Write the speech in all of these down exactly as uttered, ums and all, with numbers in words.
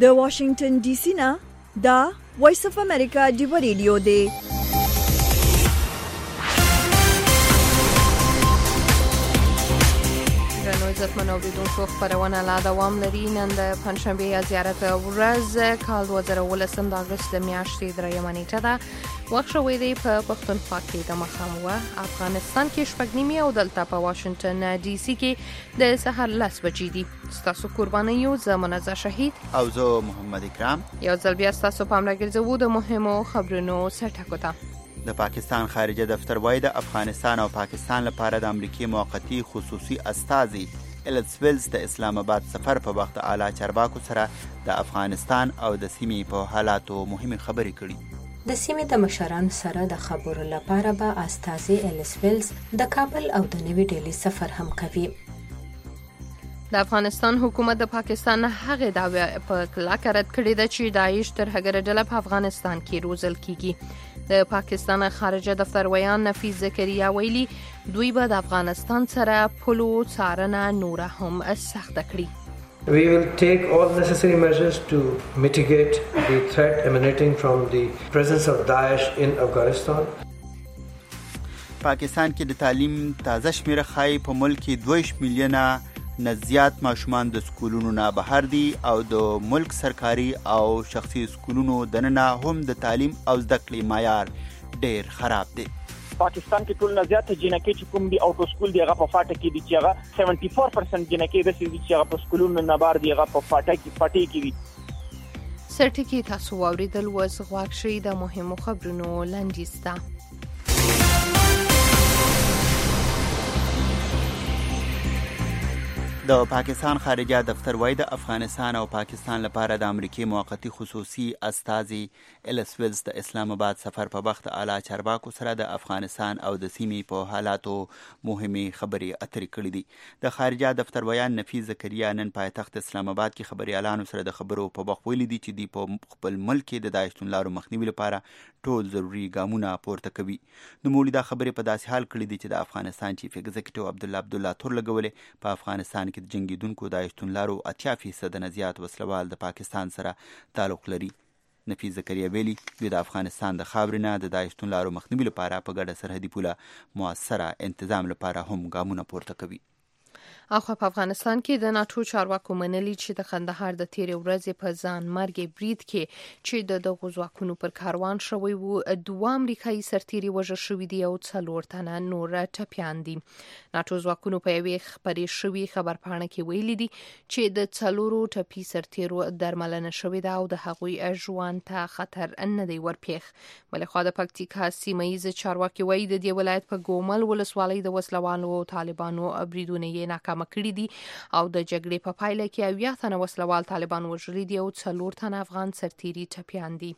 د واشنگټن ډي سي نه دا وایس اف امریکا دی ریډیو دی. عزتمن اوریدونکو خبرونه لا دوام لري. نن د پنځشنبه یا زیارت ورځ کال دوه زره ولسم د اګست د میاشتې دریمه نیټه ده. وخت شوی دی په پښتونخوا کې د مخاموه افغانستان کې شپږ نیمې او دلته په واشنگټن ډي سي کې د سحر لس بجې دي. ستاسو قرباني یو زه منزه شهید او زه محمد اکرام. یو ځل بیا ستاسو پام راګرځوو د مهمو خبرونو سرټکو ته. د پاکستان خارجه دفتر وايي د افغانستان او پاکستان لپاره د امریکای موقتی خصوصي استازي الیس ویلز د اسلام آباد سفر په وخت اعلی چارواکو سره د افغانستان او د سیمې په حالاتو مهمه خبرې کړي. د سیمې د مشرانو سره د خبرو لپاره به استازي الیس ویلز د کابل او د نوي ډیلی سفر هم کوي. د افغانستان حکومت د پاکستان هغه دعوی په کلکه رد کړې ده چې داعش تر هغه ډله په افغانستان کې روزل کیږي. د پاکستان خارجه دفتر ویان نفیس زکریا ویلي دوی به د افغانستان سره پلو څارنه نوره هم سخته کړي. We will take all necessary measures to mitigate the threat emanating from the presence of Daesh in Afghanistan. پاکستان کې د تعلیم تازه شمیره خای په ملک کې دوه میلیونه نه زیات ماشومان د سکولونو نه بهر دي او د ملک سرکاري او شخصي سکولونو دننه هم د تعلیم او زده کړې معیار ډیر خراب دی. پاکستان کې ټول نه زیات جنکې چې کوم دي اوټو سکول دی هغه په فاټه کې دي چې هغه چوهتر درجه جنکې د سې چې هغه په سکولونو نه بهر دي هغه په فاټه کې فاټې کې دي. سرټکی تاسو واوریدل وس غواړئ شي د مهمو خبرونو لاندیسته. د پاکستان خارجه دفتر وايي د افغانستان او پاکستان لپاره د امریکای موقتی خصوصي استازي الیس ویلز د اسلام آباد سفر په وخت اعلی چارواکو سره د افغانستان او د سیمې په حالاتو مهمه خبرې اترې کړې دي. د خارجه دفتر ویان نفیس زکریا نن پایتخت اسلام آباد کې خبريالانو سره د خبرو په وخت ویلي دي چې د په خپل ملک کې د داعش لارو مخنیوي لپاره ټول ضروري ګامونه پورته کوي. نو مولي دا خبرې په داسې حال کړې دي چې د افغانستان چیف ایگزیکټیو عبد الله عبد الله تور لګولې په افغانستان کې د جنگیدونکو د اشتونلارو اتیا فیصد نه زیات وسلوال د پاکستان سره تعلق لري. نفیس زکریا ویلي دوی د افغانستان د خاورې نه د اشتونلارو مخنیوي لپاره په ګډه سرحدي پوله موثره انتظام لپاره هم ګامونه پورته کوي. اخو په افغانستان کې د ناتو چارواکو منلي چې د کندهار د تیرې ورځې په ځان مرګ برید کې چې د دغو ځواکونو پر کاروان شوی وو دوه امریکایي سرتیري وژل شوي دي او څلور تنه نور ټپیان دي. ناتو ځواکونو په یوې خبرې شوي خبرپاڼه کې ویلي دي چې د څلورو ټپي سرتیرو درملنه شوې ده او د هغوی ژوند ته خطر نه دی ورپېښ. بلخوا د پکتیکا سیمه ییز چارواکي وایي د دې ولایت په ګومل ولسوالۍ د وسلوالو او طالبانو بریدونه یې ناکام کړی دي او د جګړې په پایله کې اویا تنه وسلوال طالبان وژلي دي او څلور تنه افغان سرتیري ټپیان دي.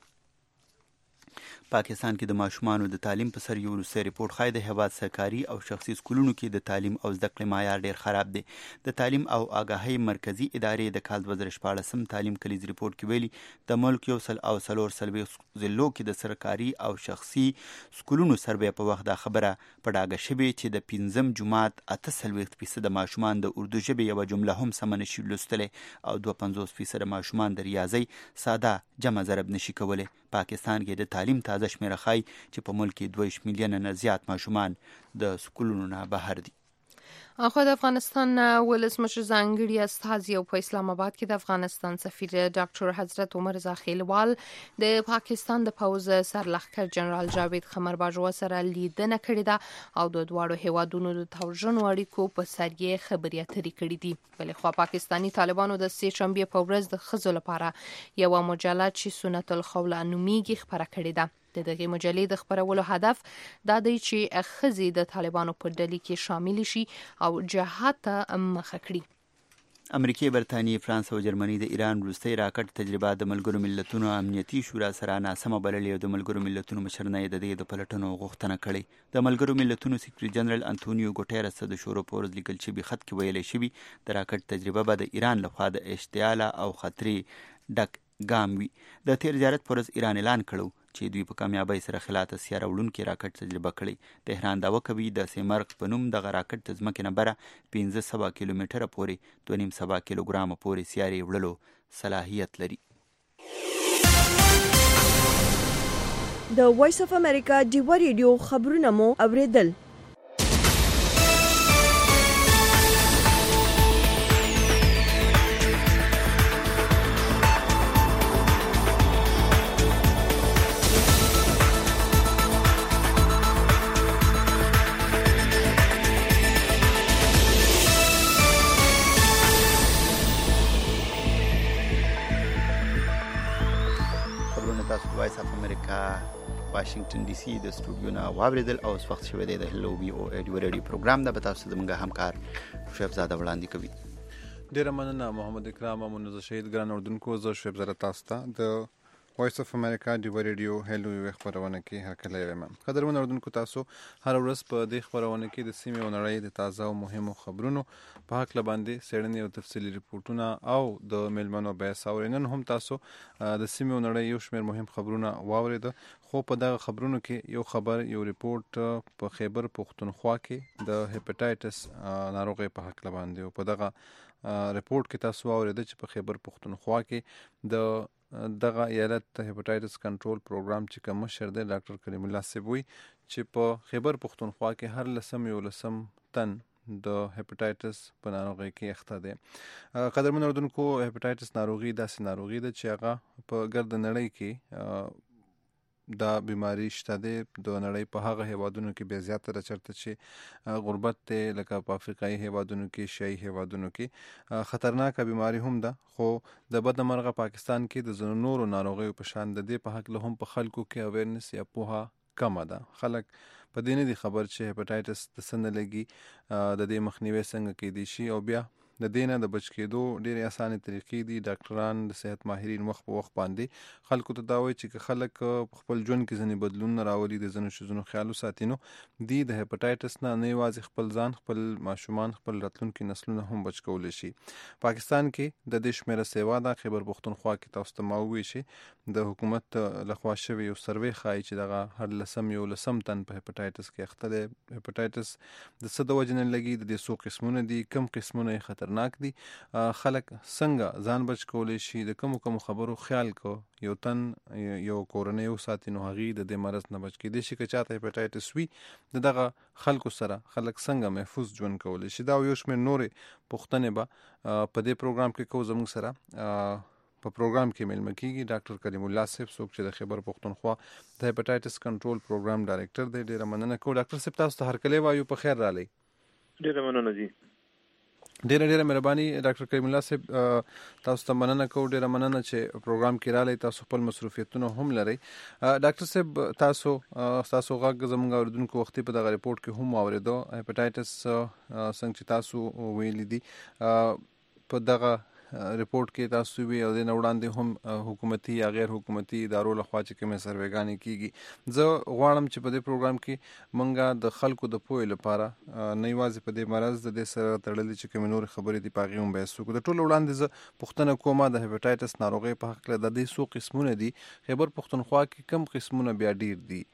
پاکستان کې د ماشومانو د تعلیم په سر یو وروستی ریپورت ښایي د هیواد سرکاري او شخصي سکولونو کې د تعلیم او زده کړې معیار ډیر خراب دی. د تعلیم او آګاهۍ مرکزی ادارې د کال دوه زره شپاړسم تعلیم کلیز ریپورت کې ویلي د ملک یو سل او څلور څلوېښت ضلعو کې د سرکاري او شخصي سکولونو سروې په وخت دا خبره په ډاګه شوې چې د پنځم جماعت اته څلوېښت فیصد ماشومان د اردو ژبې یوه جمله هم سمه نشي لوستلی او دوه پنځوس فیصد ماشومان د ریاضۍ ساده جمع ضرب نشي کولی. پاکستان کې د تعلیم تازه شمیره ښایي چې په ملک کې دوه میلیونه نه زیات ماشومان د سکولونو نه بهر دي. اخو د افغانستان ولسمشر ځانګړي استازي او په اسلام آباد کې د افغانستان سفیر ډاکټر حضرت عمر رضا خیلوال د پاکستان د پوز سرلښکر جنرال جاوید قمر باجوا سره لیدنه کړې ده او د دواړو هیوادونو د توژنو اړیکو په سر یې خبرې اترې کړې دي. بلخوا پاکستاني طالبانو د سې شنبې په ورځ د ښځو لپاره یوه مجله چې سنت الخوله نومیږي خپره کړې ده. د دغې مجلې د خپرولو هدف دا دی چې ښځې د طالبانو په ډلې کې شامل شي او جهاد ته مخه کړي. امریکای، برتانیې، فرانس او جرمني د ایران وروستۍ راکټ تجربه د ملګرو ملتونو امنیتي شورا سره ناسمه بللې او د ملګرو ملتونو مشر نه یې د دې د پلټنو غوښتنه کړې. د ملګرو ملتونو سکرټري جنرال انټونیو ګوټیرس ته د شورو په ورځ لیکل شوي خط کې ویلی شوي د راکټ تجربه به د ایران لخوا د اشتعاله او خطرې ډک ګام وي. د تیر زیارت پر ورځ ایران اعلان کړو چې دوی په کامیابۍ سره خلاته سیاره وړونکې راکټ تجربه کړې. تهران دعوه کوي د سیمرغ په نوم دغه راکټ د ځمکې نه بره پنځه سوه کیلومتره پورې دوه نیم سوه کیلوګرامه پورې سیارې وړلو صلاحیت لري. د وایس اف امریکا ډیوا ریډیو خبرونه مو اوریدل. وایس اف امریکا واشنگټن ډي سي د سټوډیو نه واوریدل او اوس وخت شوی دی د هلو بي او ډیو ریډیو پروګرام د تاسو زموږ همکار شعیب زاده وړاندې کوي. ډیره مننه محمد اکرام او منوزه شهید ګران اردوونکو. زه شعیب زاده تاسو ته د وایس اف امریکا ډیو ریډیو هلو وی خبرونه کې هرکله یم. قدرمن اردوونکو تاسو هر ورځ په دې خبرونه کې د سیمې او نړۍ د تازه او مهمو خبرونو په حق لباندې سړنی او تفصیلی ریپورتونه او د میلمنو بحث اورینن هم تاسو د سیمې او نړۍ یو شمېر مهم خبرونه واورید. خو په دغه خبرونو کې یو خبر یو ریپورت په خیبر پختونخوا کې د هپاتایټس ناروغي په حق لباندې او په دغه ریپورت کې تاسو اورید چې په خیبر پختونخوا کې د دغه ایالت ته هپاتایټس کنټرول پروګرام چې کوم مشر دی ډاکټر کریم الله سیبوی چې په خیبر پختونخوا کې هر لسم یو لسم تن د هپاتایټس په ناروغي کې اخته دي. قدرمن اردوونکو هپاتایټس ناروغي داسې ناروغي ده چې هغه په ګرد نړۍ کې دا بیماری شته ده. د نړۍ په هغه هیوادونو کې به زیاتره چرته چې غربت ته لکه په افریقایي هیوادونو کې شیعي هیوادونو کې خطرناکه بیماری هم ده. خو د بد مرغه پاکستان کې د زنو نورو ناروغیو په شان د دې په حق له هم په خلکو کې اویرنس یا پوهه کمه ده. خلک په دې نه دي خبر چې هپاتایټس د څه نه لګي، د دې مخنیوي څنګه کیدی شي او بیا د دې نه د بچ کېدو ډېرې اسانه طریقې دي. ډاکټران د صحت ماهرین وخت په وخت باندې خلکو ته دا وایي چې خلک په خپل ژوند کې ځینې بدلونونه راولي، د ځینو شیزونو خیال وساتي، نو دی د هپاتایټس نه نه یوازې خپل ځان، خپل ماشومان، خپل راتلونکي نسلونه هم بچ کولی شي. پاکستان کې د دې شمیره سیوا ده. خیبر پختونخوا کې تاسو ته ما ووایي چې د حکومت لخوا شوی یو سروې ښایي چې دغه هر لسم یو لسم تن په هپاتایټس کې اخته دی. هپاتایټس د څه د وجې نه لګي، د دې څو قسمونه دي، کم قسمونه یې خطرناک دي، خلک څنګه ځان بچ کولی شي، د کومو کومو خبرو خیال کو یو تن یو کورنۍ وساتي نو هغې د دې مرض نه بچ کېدی شي. که چاته هپاتایټس وي د دغه خلکو سره خلک څنګه محفوظ ژوند کولی شي، دا یو شمېر نورې پوښتنې به په دې پروګرام کې کوو. زموږ سره په پروګرام کې میلمه کیږي ډاکټر کریم الله صاحب، څوک چې د خیبر پختونخوا د هپاتایټس کنټرول پروګرام ډایرکټر دی. ډېره مننه کوو ډاکټر صاحب، تاسو ته هرکلی وایو، په خیر راغلی. ډېره مننه جی. ډیره ډیره مهرباني ډاکټر کریم الله صاحب، تاسو ته مننه کوو. ډیره مننه چې پروګرام کې راغلی، تاسو خپل مصروفیتونه هم لرئ. ډاکټر صاحب، تاسو تاسو غږ زموږ اوریدونکو وختي په دغه ریپورت کې هم واورېدو. هپاتایټس څنګه چې تاسو ویلي دي په دغه ریپورت کې تاسو وی او د وړاندې هم حکومتي یا غیر حکومتي ادارو لخوا چې کومه سروېګانې کیږي. زه غواړم چې په دې پروګرام کې منګه د خلکو د پوهې لپاره نه یوازې په دې مرض د دې سره تړلې چې کومې نورې خبرې دي په هغې هم بحث وکړو. د ټولو وړاندې زه پوښتنه کومه د هپاتایټس ناروغۍ په هکله د دې څو قسمونه دي، خیبر پختونخوا کې کوم قسمونه بیا ډیر دي؟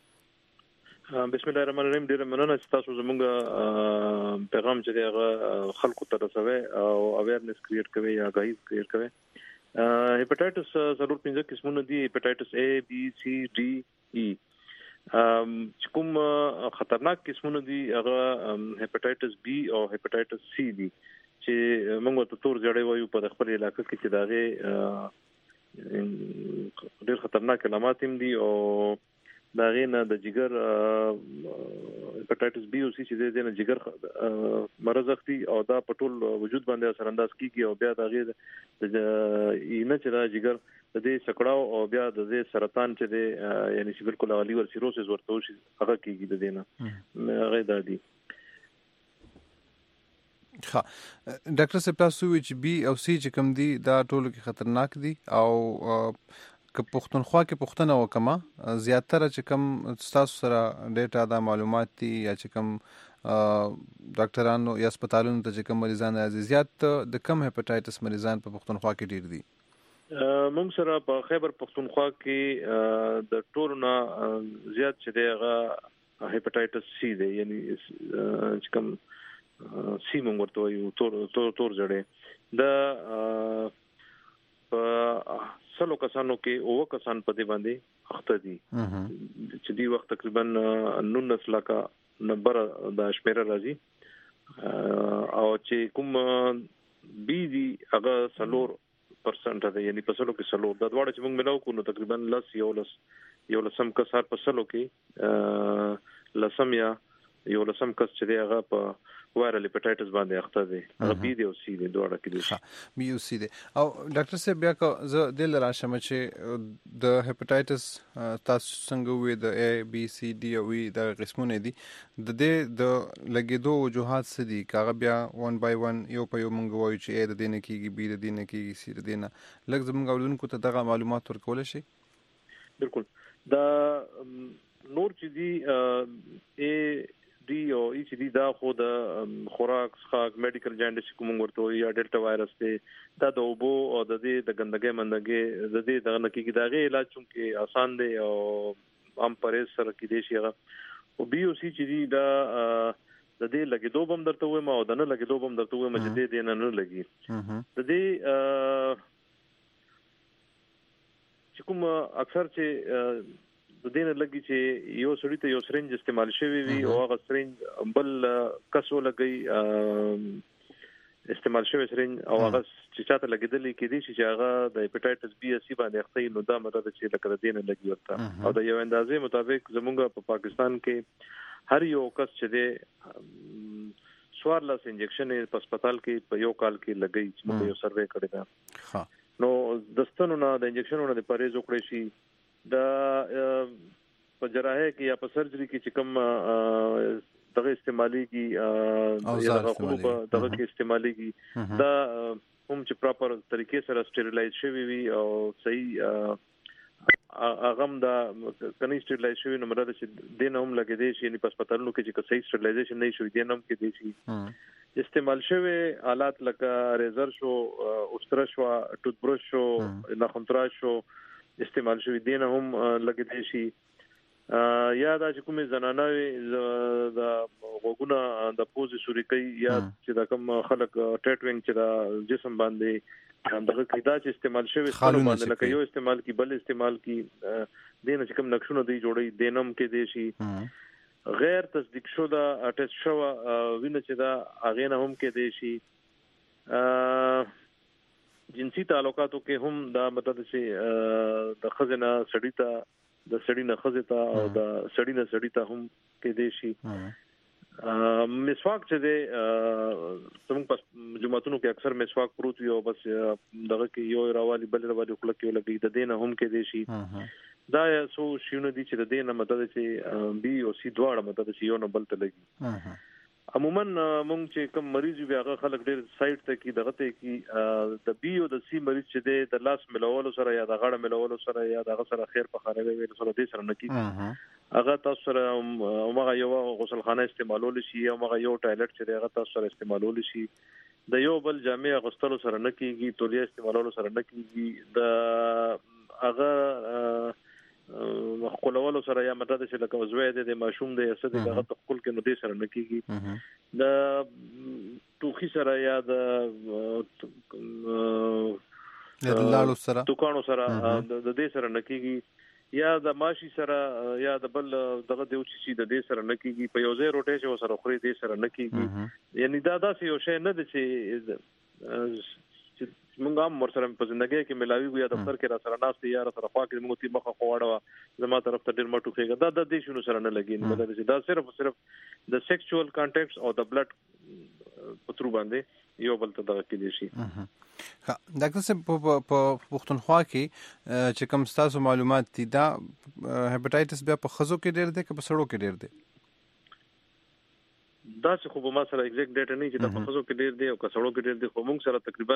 بسم الله الرحمن الرحیم. ډیره مننه چې تاسو زموږ پیغام چې هغه خلکو ته رسوي او اویرنس کریټ کوي یا غایز کریټ کوي. هپاتایټس ضرور پنځه قسمونه دي: هپاتایټس A B C D E. چې کوم خطرناک قسمونه دي هغه هپاتایټس B او هپاتایټس C دي چې موږ ته تور جړې وایو په خپل علاقې کې چې داغه ډېر خطرناک علامات هم دي او دا غینه د جګر هپاتایټس بی او سی چې د جګر مرض اختی او دا په ټول وجود باندې اثر انداز کیږي او بیا دا غیر د اینه چې دا جګر د دې سکړاو او بیا د دې سرطان چې د یعنی چې بالکل لیور سیروسس ورته وشي هغه کیږي د دینه غیر د دي. ها ډاکټر صاحب، تاسو وی چې بی او سی چې کوم دي دا ټول کې خطرناک دي او که پختونخوا کې پښتنه وکما زیاتره چې کم تاسو سره ډیټا دا معلومات دي یا چې کم ډاکټرانو یا هسپتالونو ته چې کم مریضان راځي، زیات د کم هپاتایټس مریضان په پختونخوا کې ډیر دي؟ موږ سره په خیبر پختونخوا کې د ټولو نه زیات چې دی هغه هپاتایټس سی دی، یعنی چې کم سی موږ ورته وایو تور تور تور جړې. د په سلو کسانو کې او کسان په دې باندې اخته دي چې دی وخت تقریبا نونس لکه نمبر د شمیره راځي او چې کوم بي دي هغه سلور پرسنټ ده یعنی په سلو کې سلور د دواړو چې موږ ملاو کو نو تقریبا لس یو لس یو لسم کسار په سلو کې لسم یا یو لسم کس چې دی هغه په وایرل هپاتایټس باندې اخته دي هغه بي دي او سي دي دواړه کې دي بي او سي دي او ډاکټر صاحب بیا کو زه د لراشم چې د هپاتایټس تاسو څنګه وې د اي بي سي ډي او وي د قسمونه دي د دې د لګیدو وجوهات څه دي کاغه بیا ون بای ون یو په یو مونږ وایو چې اي د دې نه کېږي بي د دې نه کېږي سي د دې نه لږ زموږ اولونکو ته دغه معلومات ورکول شي بالکل دا نور چې دي اي دی او ای چې دی دا خو د خوراک څخه میډیکل جاینډس کوم ورته یا ډیلټا وایرس ته دا د اوبو او د دې د ګندګۍ مندګۍ د دې د نکیږي داغه علاج چې آسان دی او عام پرېز سره کې دي شي او بي او سي چې دی دا د دې لګیدو بم درته وې ما او د نه لګیدو بم درته وې ما چې دې نه نه لګي د دې چې کوم اکثر چې د دین لګي چې یو سړی ته یو سرنج استعمال شوی وي او هغه سرنج بل کسو لګي استعمال شوی سرنج او هغه چې چاته لګیدلې کې دي چې هغه د هپاتایټس بي اس سي باندې اخته نو دا مطلب چې لکه د دین لګي ورته او د یو اندازې مطابق زمونږ په پاکستان کې هر یو کس چې دی سوارلاس انجکشن په هسپتال کې په یو کال کې لګي چې موږ یو سروې کړی دا نو دستونو نه د انجکشنونو د پرېز وکړي شي دا په جراحه کې یا په سرجري کې چې کوم دغه استعمالي کی یا دغه خو په دغه کې استعمالي کی دا هم چې پراپر طریقې سره سټریلایز شوی وي او صحیح اغم دا کني سټریلایز شوی نو مراد چې دین هم لګې دي چې په هسپتالونو کې چې صحیح سټریلایزیشن نه شوی دین هم کې دي شي استعمال شوی آلات لکه ریزر شو اوستر شو ټوث برش شو ناخنتراش شو استعمال شوی دین هم لګې دي شي یا دا چې کومه زنانه د غوګونه د پوزي سوري یا چې دا کوم خلک ټټوینګ چې دا جسم باندې دغه کیدا چې استعمال شوی خلک باندې لکه یو استعمال کی بل استعمال کی دین چې کوم نقشونه دی جوړي دینم کې دي شي غیر تصدیق شوه ټیسټ شوه وینه چې دا اغه نه هم کې دي شي جنسي تعلقاتو کې هم دا مطلب چې د خزنه سړی ته د سړی نه خزه ته او د سړی نه سړی ته هم کې دي شي مسواک چې دی څنګه په جمعتونو کې اکثر مسواک پروت یو بس دغه کې یو راوالي بل راوالي خلک یو لګي د دینه هم کې دي شي دا سو شیونه دي چې د دینه مطلب چې بي او سي دواړه مطلب چې یو نه بل ته لګي عموما مونږ چې کوم مریض وي هغه خلک ډېر سایت ته کې دغه ته کې د بي او د سي مریض چې دی د لاس ملولو سره یا د غاړه ملولو سره یا دغه سره خیر په خاروي ویل سره دې سره نکی هغه تاسو سره هغه یو غسل خانه استعمالول شي یا هغه یو ټایلټ چې هغه تاسو سره استعمالول شي د یو بل جامع غسلو سره نکیږي تولیه استعمالولو سره نکیږي د هغه خپلولو سره یا مدد چې لکه زوی د ماشوم د اسد هغه تخکل کې نو دې سره نکیږي د ټوخي سره یا د لاړو سره توکانو سره د دې سره نکیږي یا د ماشي سره یا د بل دغه د اوچ شي د دې سره نکیږي په یو ځای روټه چې سره خوري دې سره نکیږي یعنی دا داسې یو شی نه دی چې مونږ هم ورسره په ژوندۍ کې ملاوي وي د دفتر کې را سره ناس دي یا سره خوا کې موږ تی مخه خواړه زما طرف ته ډیر مټو کېږي دا د دې شنو سره نه لګي مطلب چې دا صرف صرف د سیکسوال کانټیکټس او د بلډ پترو باندې یو بل ته دغه کې دي شي ډاکټر صاحب په پښتونخوا کې چې کوم تاسو معلومات دي دا هپاتایټس بیا په خزو کې ډیر دی که په سړو کې ډیر دی دا چې خو به ما سره ایگزیکټ ډیټا نه چې د پخصو کې ډیر دی او کسړو کې ډیر دی خو موږ سره تقریبا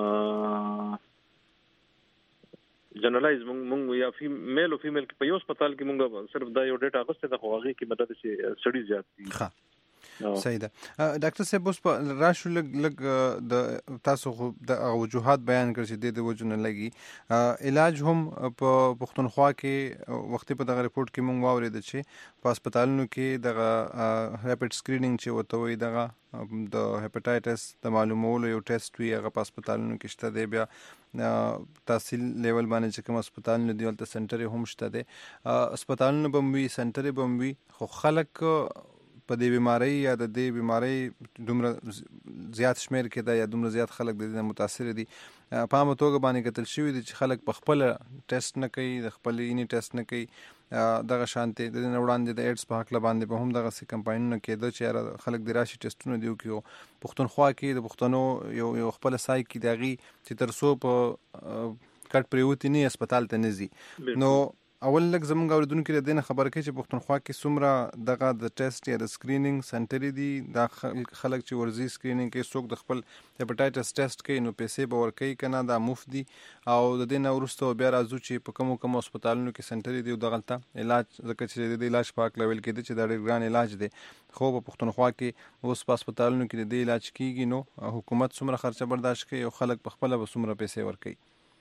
جنرالایز موږ یا فیمیل او فیمیل په یو هسپتال کې موږ صرف دا یو ډیټا غوښته د خوغي کې مدد چې سړی زیات دي ښه صحیح ده. ډاکټر صاحب اوس په راشو لګ لګ د تاسو د وجوهات بیان کړ چې د وجو نه لګي علاج هم په پښتونخوا کې وختي په دغه ریپورت کې مونږ واورید چې په هسپتالونو کې دغه ریپټ سکرینینګ چې وته وي دغه د هپاتایټس د معلومولو یو ټیسټ وی هغه په هسپتالونو کې شته دی. بیا تحصیل لیول باندې چې کوم هسپتالونه دی ولته سنټر هم شته دی. هسپتالونه به وي سنټر به وي خو خلک په دې بیماری یا د دې بیماری دومره زیات شمیر کې دا یا دومره زیات خلک د دې متاثر دي. په عامه توګه باندې کتل شوی دي چې خلک په خپل ټیسټ نه کوي د خپل اینی ټیسټ نه کوي. دغه شانتي د نه وړاندې د ایډز په حق باندې په هم دغه سي کمپاینونه کې د چې خلک د راشي ټیسټونه دیو کې پښتونخوا کې د پښتنو یو یو خپل سای کې دغه چې تر څو په کټ پریوتی نه هسپتال ته نزي. نو اول لک زمونږ اوریدونکو د دې خبر کوي چې پښتونخوا کې څومره دغه د ټیسټ یا د سکرینینګ سنټر دي دا خلک چې ورزي سکرینینګ کوي څوک د خپل هپاتایټس ټیسټ کوي نو پیسې به ورکوي کنه دا مفت دي او د دې نه وروسته بیا راځو چې په کوم کوم هسپتالونو کې سنټر دي دغلته علاج ځکه چې د علاج پاک لیول کې چې دا ډېر ګران علاج دی خو په پښتونخوا کې اوس په هسپتالونو کې د علاج کیږي نو حکومت څومره خرچه برداشت کوي او خلک په خپل به څومره پیسې ورکوي.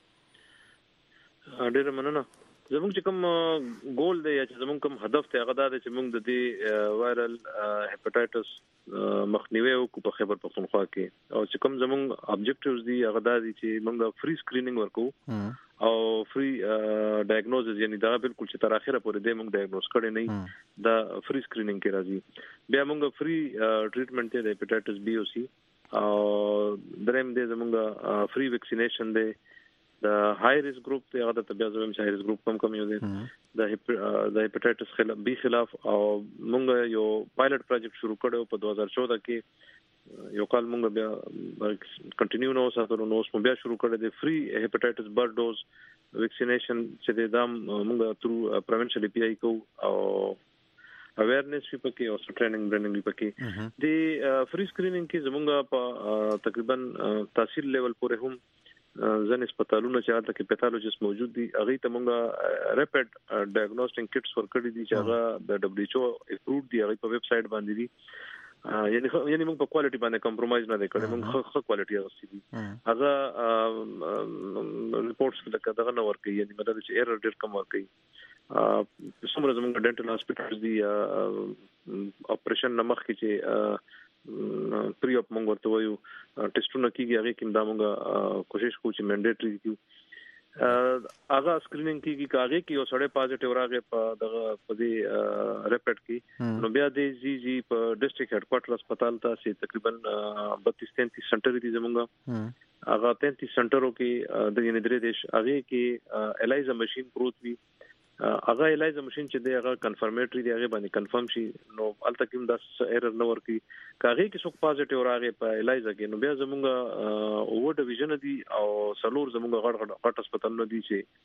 ډېر مننه. زموږ چې کوم ګول دی یا چې زموږ کوم هدف دی هغه دا دی چې موږ د دې وایرل هپاتایټس مخنیوي وکړو په خیبر پښتونخوا کې او چې کوم زموږ ابجیکټیوز دي هغه دا دي چې موږ فری سکرینینګ ورکو او فری ډایګنوزس یعنی دا بالکل چې تر اخره پورې دې موږ ډایګنوز کړي نه دا فری سکرینینګ کې راځي. بیا موږ فری ټریټمنټ دی د هپاتایټس بی او سی او دریم دې زموږ فری ویکسینیشن دی. د های ریسک ګروپ ته هغه د بیا زویم چې های ریسک ګروپ کم کم یو دی د د هپاتایټس خلاف بی خلاف او موږ یو پایلټ پروجیکټ شروع کړو په دوه هزار چودہ کې یو کال موږ بیا کنټینیو نو ساتلو نو موږ بیا شروع کړل د فری هپاتایټس برډ ډوز ویکسینیشن چې د دام موږ تھرو پریونشن پی آی کو او اویرنس په کې او ټریننګ برننګ په کې د فری سکرینینګ کې زموږ په تقریبا تحصیل لیول پورې هم ځنې هسپتالونه چې هلته کې پیتالوجیست موجود دي هغه ته موږ ریپډ ډایګنوستیک کټس ورکړي دي چې هغه د دبليو ایچ او اپروቭ دي هغه په ویب سټ باندې دي یعنی یعنی موږ په کوالټي باندې کمپرمایز نه کوي موږ ښه کوالټي غوښتي دي هغه ریپورتس لکه دغه نه ورکړي یعنی مطلب چې ايرر ډېر کم ورکړي. څومره زموږ ډینټل هاسپټالز دي اپریشن نمخ کې چې پری اپ مونږ ورته وایو ټیسټونه کیږي هغه کې دا مونږه کوشش کوو چې منډیټری کیو هغه سکرینینګ کیږي کاغه کې یو سړی پازیټیو راغی په دغه په دې ریپټ کې نو بیا د زی زی په ډیسټریکټ هډ کوارټر هسپتال ته سي تقریبا بتیس تینتیس سنټر دي زمونږه هغه تینتیس سنټرو کې د یعنی درې دیش هغه کې الایزا ماشين پروت وي هغه الایزا ماشين چې دی هغه کنفرمیټری دی هغه باندې کنفرم شي نو الته کوم د ایرر نه ورکی کاغه کې څوک پازیټیو راغی په الایزا کې نو بیا زمونږه اوور ډیویژن دي او سلور زمونږه غړ غړ غټ هسپتال نه دي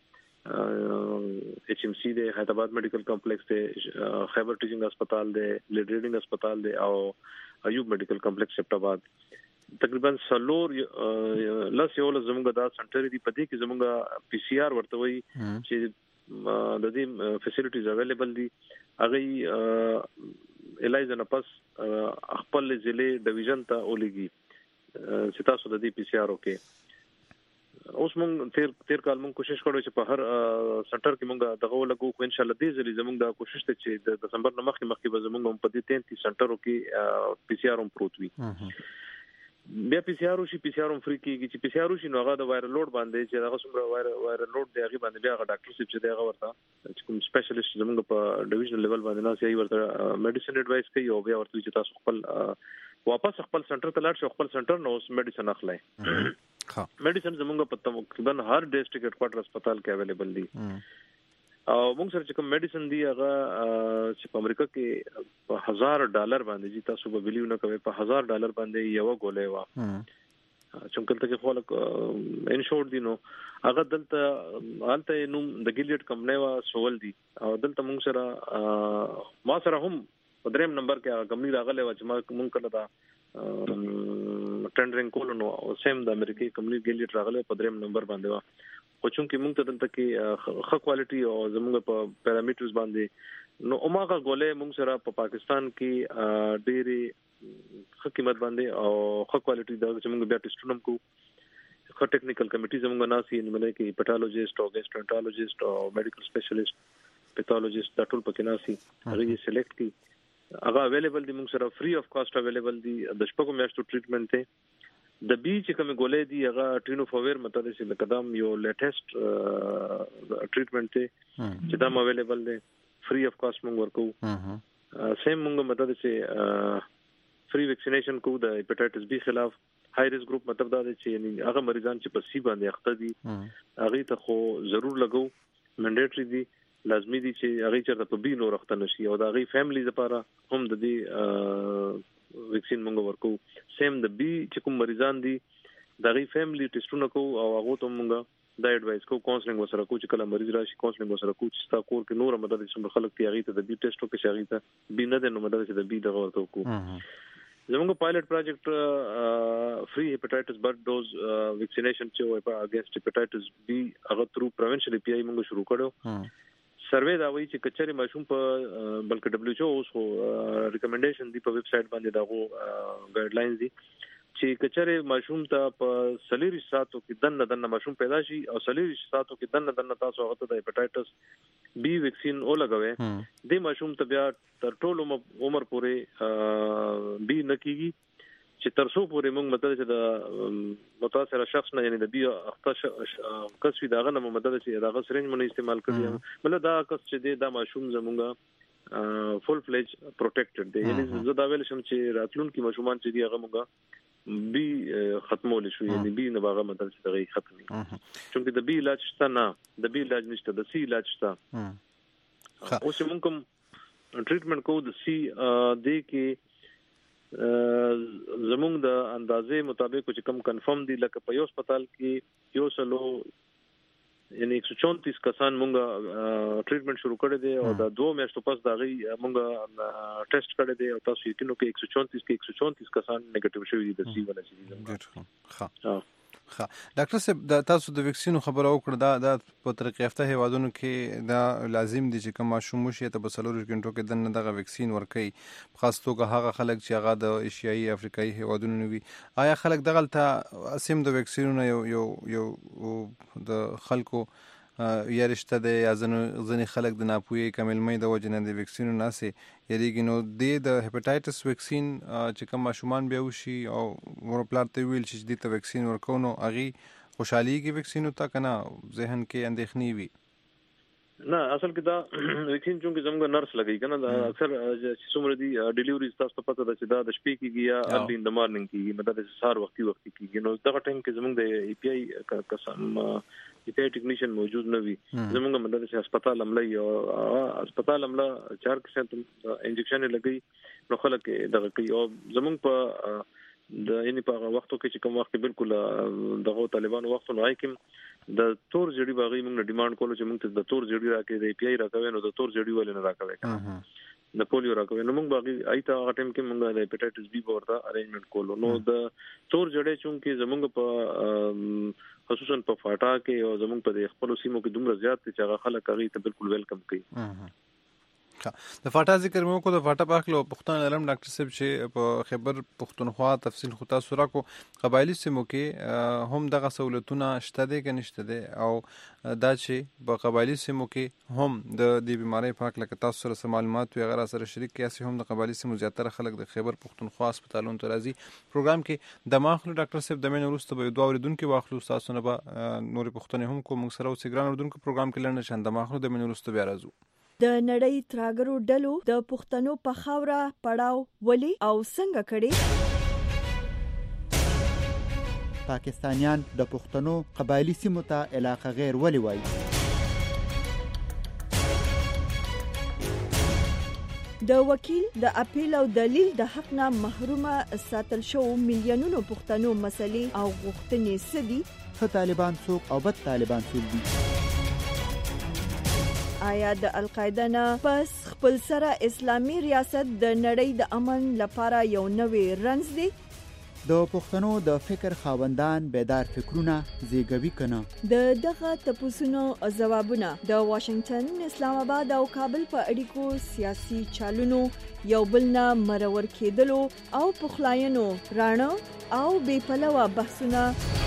چې ایچ ام سی دی حیدرآباد میډیکل کمپلیکس دی خیبر ټیچنګ هسپتال دی لیډ ریډینګ هسپتال دی او ایوب میډیکل کمپلیکس شپټاباد تقریبا سلور لس یو زمونږه دا سنټر دی پدې کې زمونږه پی سی آر ورته وي چې د دې فیسیلیټیز اویلیبل دي هغه الایزا نه پس خپل ضلع ډیویژن ته ولګي چې تاسو د دې پی سی آر اوکي اوس مونږ تیر تیر کال مونږ کوشش کړو چې په هر سنټر کې مونږ دغه لګو خو ان شاء الله دې ځلې زمونږ د کوشش ته چې د دسمبر نه مخکې مخکې به زمونږ په دې تینتیس سنټرو کې پی سی آر هم پروت وي. بیا پی سی آر شي پی سی آر هم فری کیږي چې پی سی آر شي نو هغه د وایرل لوډ باندې چې هغه څومره وایرل وایرل لوډ دی هغه باندې بیا هغه ډاکټر سیب چې دی هغه ورته چې کوم سپیشلیست زموږ په ډیویژنل لیول باندې نه سي ورته میډیسن اډوایس کوي او بیا ورته چې تاسو خپل واپس خپل سنټر ته لاړ شئ خپل سنټر نو اوس میډیسن اخلئ. ها میډیسن زموږ په تقریبا هر ډیسټریکټ هډ کوارټر هسپتال کې اویلیبل دي او موږ سره چې کوم میډیسن دی هغه چې په امریکا کې په هزار ډالر باندې چې تاسو به ویلیو نه کوي په هزار ډالر باندې یو غولې وا چونکه ته خو لک انشور دي نو هغه دلته حالته نو د ګیلیډ کمپنی وا سوول دي او دلته موږ سره ما سره هم په دریم نمبر کې کمپنی راغله و چې ما موږ کړه دا ټندرینګ کول نو سیم د امریکای کمپنی ګیلیډ راغله په دریم نمبر باندې وا خو چونکه موږ ته دلته کې ښه کوالټي او زموږ په پیرامټرز باندې نو اوماغه ګولې موږ سره په پاکستان کې ډېری ښه قیمت باندې او ښه کوالټي دا چې موږ بیا ټیسټونه کوو خو ټیکنیکل کمیټي زموږ ناسي نمونه کې پیټالوجیست او گیسټرونټالوجیست او میډیکل سپیشلیست پیتالوجیست دا ټول پکې ناسي هغه یې سلیکټ کی هغه اویلیبل دي موږ سره فری اف کاست اویلیبل دي د شپږو میاشتو ټریټمنټ ته د بي چې کوم ګولې دي هغه ټرینوفاویر مته چې لکدام یو لیټیسټ ټریټمنټ ته چې دا اویلیبل دي فری اف کاست موږ ورکو سیم موږ مته چې فری ویکسینیشن کو د هیپاټایټس بي خلاف های ریسک ګروپ مطلب دا دی چې یعنی هغه مریضان چې په سی باندې اخته دي هغه ته خو ضرور لګو منډیټری دي لازمي دي چې هغه چرته په بي نور اخته نشي او دا هغه فیملیز لپاره هم د دې ویکسین موږ ورکو سیم د بي چې کوم مریضان دي دا هغه فیملی ټیسټونه کو او هغه ته موږ دا ایڈوایس کو کاونسلینګ وسره کو چې کله مریض راشي کاونسلینګ وسره کو چې تا کور کې نور مدد چې خلک تی هغه ته د بي ټیسټو کې شاغي ته بي نه ده نو مدد چې د بي دغه ورته کو زموږ پایلټ پروجیکټ فری هیپاټایټس برډ ډوز ویکسینیشن چې وای په اگینست هیپاټایټس بي هغه ترو پریونشن پی آی موږ شروع کړو سروې دا وایي چې کچري ماشوم په بلکې دبليو ایچ او اوس خو ریکمنډیشن دی په ویب سټ باندې داغو ګایډلاینز دي چې کچري ماشوم ته په سلیری ساتو کې دنه دنه ماشوم پیدا شي او سلیری ساتو کې دنه دنه تاسو هغه ته د هیپاټایټس بي ویکسین او لګوي د ماشوم ته بیا تر ټولو عمر پورې بي نکېږي چې تر څو پورې موږ مدد چې د متاثر شخص نه یعنی د بي اخته کسوي داغه نه مدد چې داغه سرنج مونږ استعمال کړی بل دا کس چې دا ماشوم زمونږه فول فلیج پروټیکټډ دی یعنی زه دا ویل شم چې راتلون کې ماشومان چې دی هغه موږ بي ختمول شو یعنی بي نه باغه مدد چې دغه ختمي چې د بي علاج شته نه د بي علاج نشته د سي علاج شته اوس موږ کوم ټریټمنټ کو د سی دی کې زموږ د اندازې مطابق چې کم کنفرم دي لکه په یو هسپتال کې یو سلو یعنی ایک سو چونتیس کسان مونږه ټریټمنټ شروع کړی دی او د دوه میاشتو پس دا غي مونږه ټیسټ کړی دی او تاسو یقینو کې ایک سو چونتیس کې ایک سو چونتیس کسان نیگیټیو شوی دي د سی ولا شي ها ها ډاکټر صاحب د تاسو د ویکسینو خبره وکړه دا د په ترقی یافته هیوادونو کې دا لازم دي چې کوم ماشوم شي ته په سلور غنټو کې دنه دغه ویکسین ورکړي خاص توګه هغه خلک چې هغه د ایشیایي افریقایي هیوادونو وي آیا خلک دغه ته اسیم د ویکسینونو یو یو یو د خلکو یا رشتہ د یا ځنې خلک د ناپوهي کملمې د وجه نه د ویکسینو ناسي یریږي نو د هیپاټایټس ویکسین چې کوم ماشومان بیا وشي او ورپلار ته ویل چې د ته ویکسین ورکونو اغي خوشحاليږي ویکسینو تا کنه ذهن کې اندېښنې وي نه اصل کې دا ویکسین چې زموږ نرس لګي کنه دا اکثر چې څومره دي ډیلیوري تاسو ته پته ده چې دا د شپې کېږي یا ارلی ان د مارنینګ کېږي مطلب د سهار وختي وختي کېږي نو دا ټایم کې زموږ د ای پی آی قسم ای پی آی ټیکنیشن موجود نه وي زموږ مطلب چې هسپتال عملي او هسپتال عمله چار قسم انجکشن لګي نو خلک دغه کوي او زموږ په د یعنی په وختو کې چې کوم وخت بالکل دغه طالبانو وختو نه کوم د تور جړی باغی موږ ډیماند کولو چې موږ ته د تور جړی راکې د ای پی آی راکوي نو د تور جړی ول نه راکوي کنه د پولیو راکوي نو موږ باغی ایته هغه ټیم کې موږ د هیپاټایټس بی ورته ارینجمنت کولو نو د تور جړی چې زموږ په خصوصا په فاټا کې او زموږ په خپل سیمو کې دومره زیات چې هغه خلک هغه ته بالکل ویلکم کوي د فاټا ذکر مو کو د فاټا پاکلو پښتون علم ډاکټر صاحب چې په خبر پښتونخوا تفصیل خو تاسو راکو قبایلی سیمو کې هم دغه سہولتونه شته دي کې نشته دي او دا چې په قبایلی سیمو کې هم د دې بیماری پاک لکه تاسو سره معلومات وي غیر سره شریک کیسه هم د قبایلی سیمو زیاتره خلک د خبر پښتونخوا هسپتالونو ته راځي پروګرام کې د ماخلو ډاکټر صاحب د مین ورسته به دوه اوریدونکو واخلو تاسو نه به نور پښتون هم کوم سره او سګران اوریدونکو پروګرام کې لنډ شاند ماخلو د مین ورسته بیا راځو د نړۍ تراګرو ډلو د پښتنو په خاوره پړاو ولي او څنګه کړي پاکستانیان د پښتنو قبایلی سیمو ته علاقه غیر ولي وایي د وکیل د اپیل او دلیل د حق نه محرومه ساتل شو میلیونونو پښتنو مسلې او غوښتنې سدي ښه طالبان څوک او بد طالبان څوک دي آیا د القاعده نه پس خپل سره اسلامي ریاست د نړۍ د امن لپاره یو نوې رنځ دی د پښتنو د فکر خاوندان بیدار فکرونه زیږوي کنه. د دغه تپوسونو ځوابونه د واشنگټن، اسلام آباد او کابل په اړیکو سیاسي چالونو یو بل نه مرور کېدلو او پخلاینو راڼه او بې پلوه بحثونه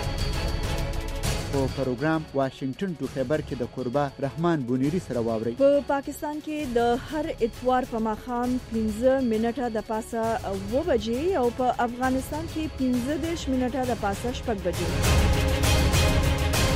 په پروګرام واشنگټن ټو خبر کې د قربا رحمان بونیری سره واوري. په پاکستان کې د هر اتوار په ماښام پنځه منټه د پاسه اوه بجې او په افغانستان کې پنځه دېرش منټه د پاسه شپږ بجې.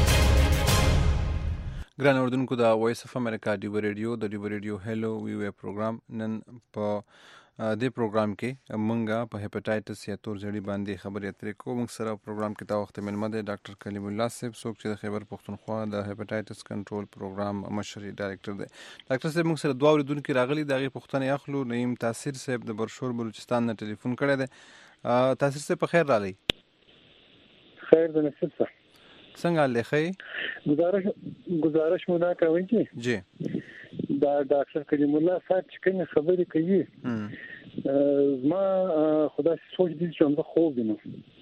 ګران اوردونکو د وایس اف امریکا ډیو ریډیو د ډیو ریډیو هلو وی وی پروګرام نن په دې پروګرام کې مونږه په هپاتایټس یا تور زړی باندې خبرې اترې کوو. موږ سره پروګرام کې دا وخت ملمه دی ډاکټر کلیم الله صاحب څوک چې د خیبر پښتونخوا د هپاتایټس کنټرول پروګرام مشري ډایریکټر دی. ډاکټر صاحب موږ سره دوه اوریدونکو راغلي دغه پښتنې اخلو. نیم تاثیر صاحب د برشور بلوچستان نه ټلیفون کړی دی. تاثیر صاحب په خیر رالی؟ خیر د نصیب صاحب څنګه لخی؟ گزارش گزارش مو دا کوي چې جی دا ډاکټر کلیم الله صاحب چې کوم خبرې کوي زما خدا سوچ دي چې موږ خوب وینو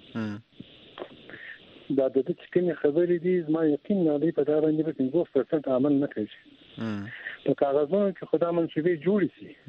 دا د دې چې کوم خبرې دي زما یقین نه دی په دا باندې به پنځوس درصد عمل نه کوي. په کاغذونو کې خدا منصوبې جوړې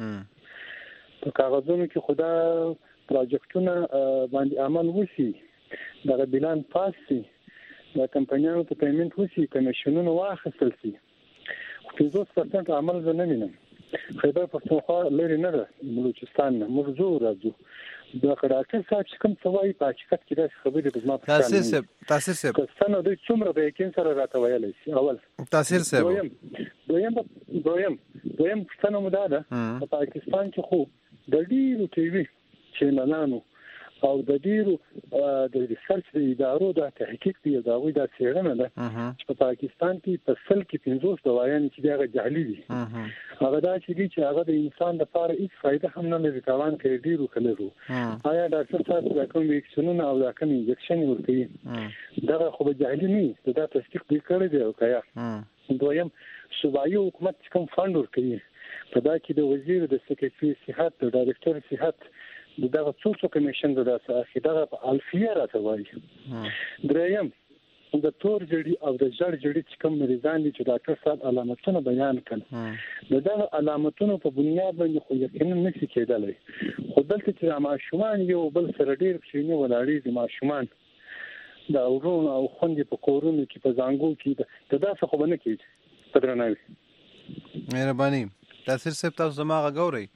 شي، په کاغذونو کې خدا پروجیکټونه باندې عمل وشي، دا بلان پاس شي، دا کمپنیانو ته پیمنٹ وشي، کمیشنونه واخیستل شي، پنځوس درصد عمل زه نه وینم. خیبر پښتونخوا لري نه ده بلوچستان نه، موږ زو راځو د ډاکټر صاحب چې کوم سوای په حقیقت کې دا خبرې د زما په تاثیر صاحب تاثیر صاحب کستانه د څومره به یقین سره راته ویلای شي. اول تاثیر صاحب دویم دویم دویم دویم څنګه مو دا ده په پاکستان کې خو د ډیرو ټي وي چینلانو او د ډیرو د ریسرچ د ادارو د تحقیق دی دا وی دا څېړنه ده چې په پاکستان کې په سل کې پنځوس دوايان چې دغه جعلي دي هغه دا چې دي چې هغه د انسان لپاره هیڅ فائدہ هم نه لري، تاوان کوي ډیرو کلرو. آیا ډاکټر صاحب دا کوم ویکسینونه او دا کوم انجکشن ورکوي دا خو به جعلي نه دا تصدیق دی کړی دی او کیا. دویم صوبایي حکومت کوم فند ورکوي په دا کې د وزیر د سکرټري صحت د ډایرکټر صحت دغه څو څو کمیشن د اساسي دغه په الفیه راته وایي. دریم د تور جړی او د جړ جړی چې کوم مریضان دي چې ډاکټر صاحب علامتونه بیان کړي دغه علامتونو په بنیاد باندې خو یقینا نشي کېدلی. خو دلته چې ماشومان یو بل سره ډیر شینه ولاړې دي، ماشومان دا ورون او خوندې په کورونو کې په زنګو کې دا څه خو نه کېږي. پدرناوي مهرباني تاثیر صاحب تاسو زما غوړی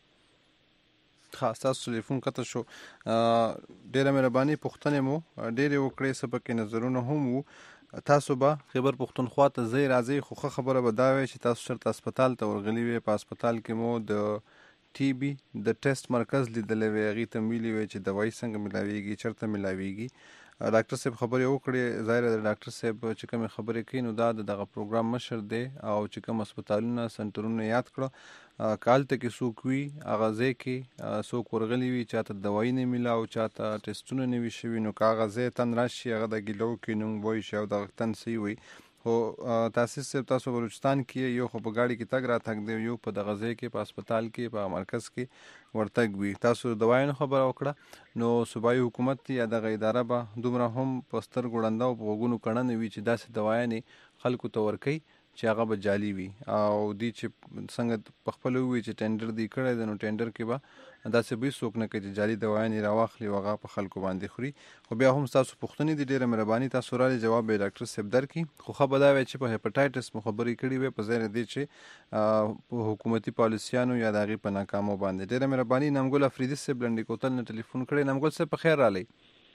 خاص تاسو ټلیفون کته شو ډیره مهرباني پښتنه مو ډیره وکړې سبق نظرونه هم وو. تاسو به خبر پښتونخوا ته زی راځي خو خبره به دا وي چې تاسو شرط هسپتال ته ورغلي وي، په هسپتال کې مو د ټي بي د ټیسټ مرکز لیدلې وي، هغه ته ویلي وي چې دوايي څنګه ملاويږي چرته ملاويږي. ډاکټر صاحب خبرې وکړې، ظاهر د ډاکټر صاحب چې کوم خبرې کوي نو دا دغه پروګرام مشر دی او چې کوم هسپتالونه سنټرونه یاد کړو کال ته کې څوک وي اغازه کې څوک ورغلي وي چاته دوايي نه ملاو چاته ټیسټونه نه وي شوي نو کاغذه تن راشي هغه د ګلو کې نوم وای شو د تن سی وي. خو تاسو صرف تاسو بلوچستان کې یو خو په گاډي کې تګ را تک دی، یو په دغه ځای کې په هسپتال کې په مرکز کې ورتګ وي. تاسو دوايي خبره وکړه نو صوبایي حکومت یا دغه اداره به دومره هم پستر ګړنده او وګونو کړه وي چې داسې دوايي نه خلکو ته ورکي چې هغه به جعلي وي او دی چې څنګه په خپل وی چې ټینډر دی کړی د نو ټینډر کې به داسې به څوک نه کوي چې جعلي دوايي راواخلي او هغه په خلکو باندې خوري. خو بیا هم تاسو پوښتنې دي ډیره مهرباني تاسو را جواب به ډاکټر صاحب درکې. خو خبر دا وی چې په هپاتایټس مخبري کړي وي په ځای دی چې حکومتي پالیسیانو یا دغه په ناکامو باندې. ډیره مهرباني نمګل افریدي صاحب لنډي کوتل نه ټلیفون کړي. نمګل صاحب په خیر رالی؟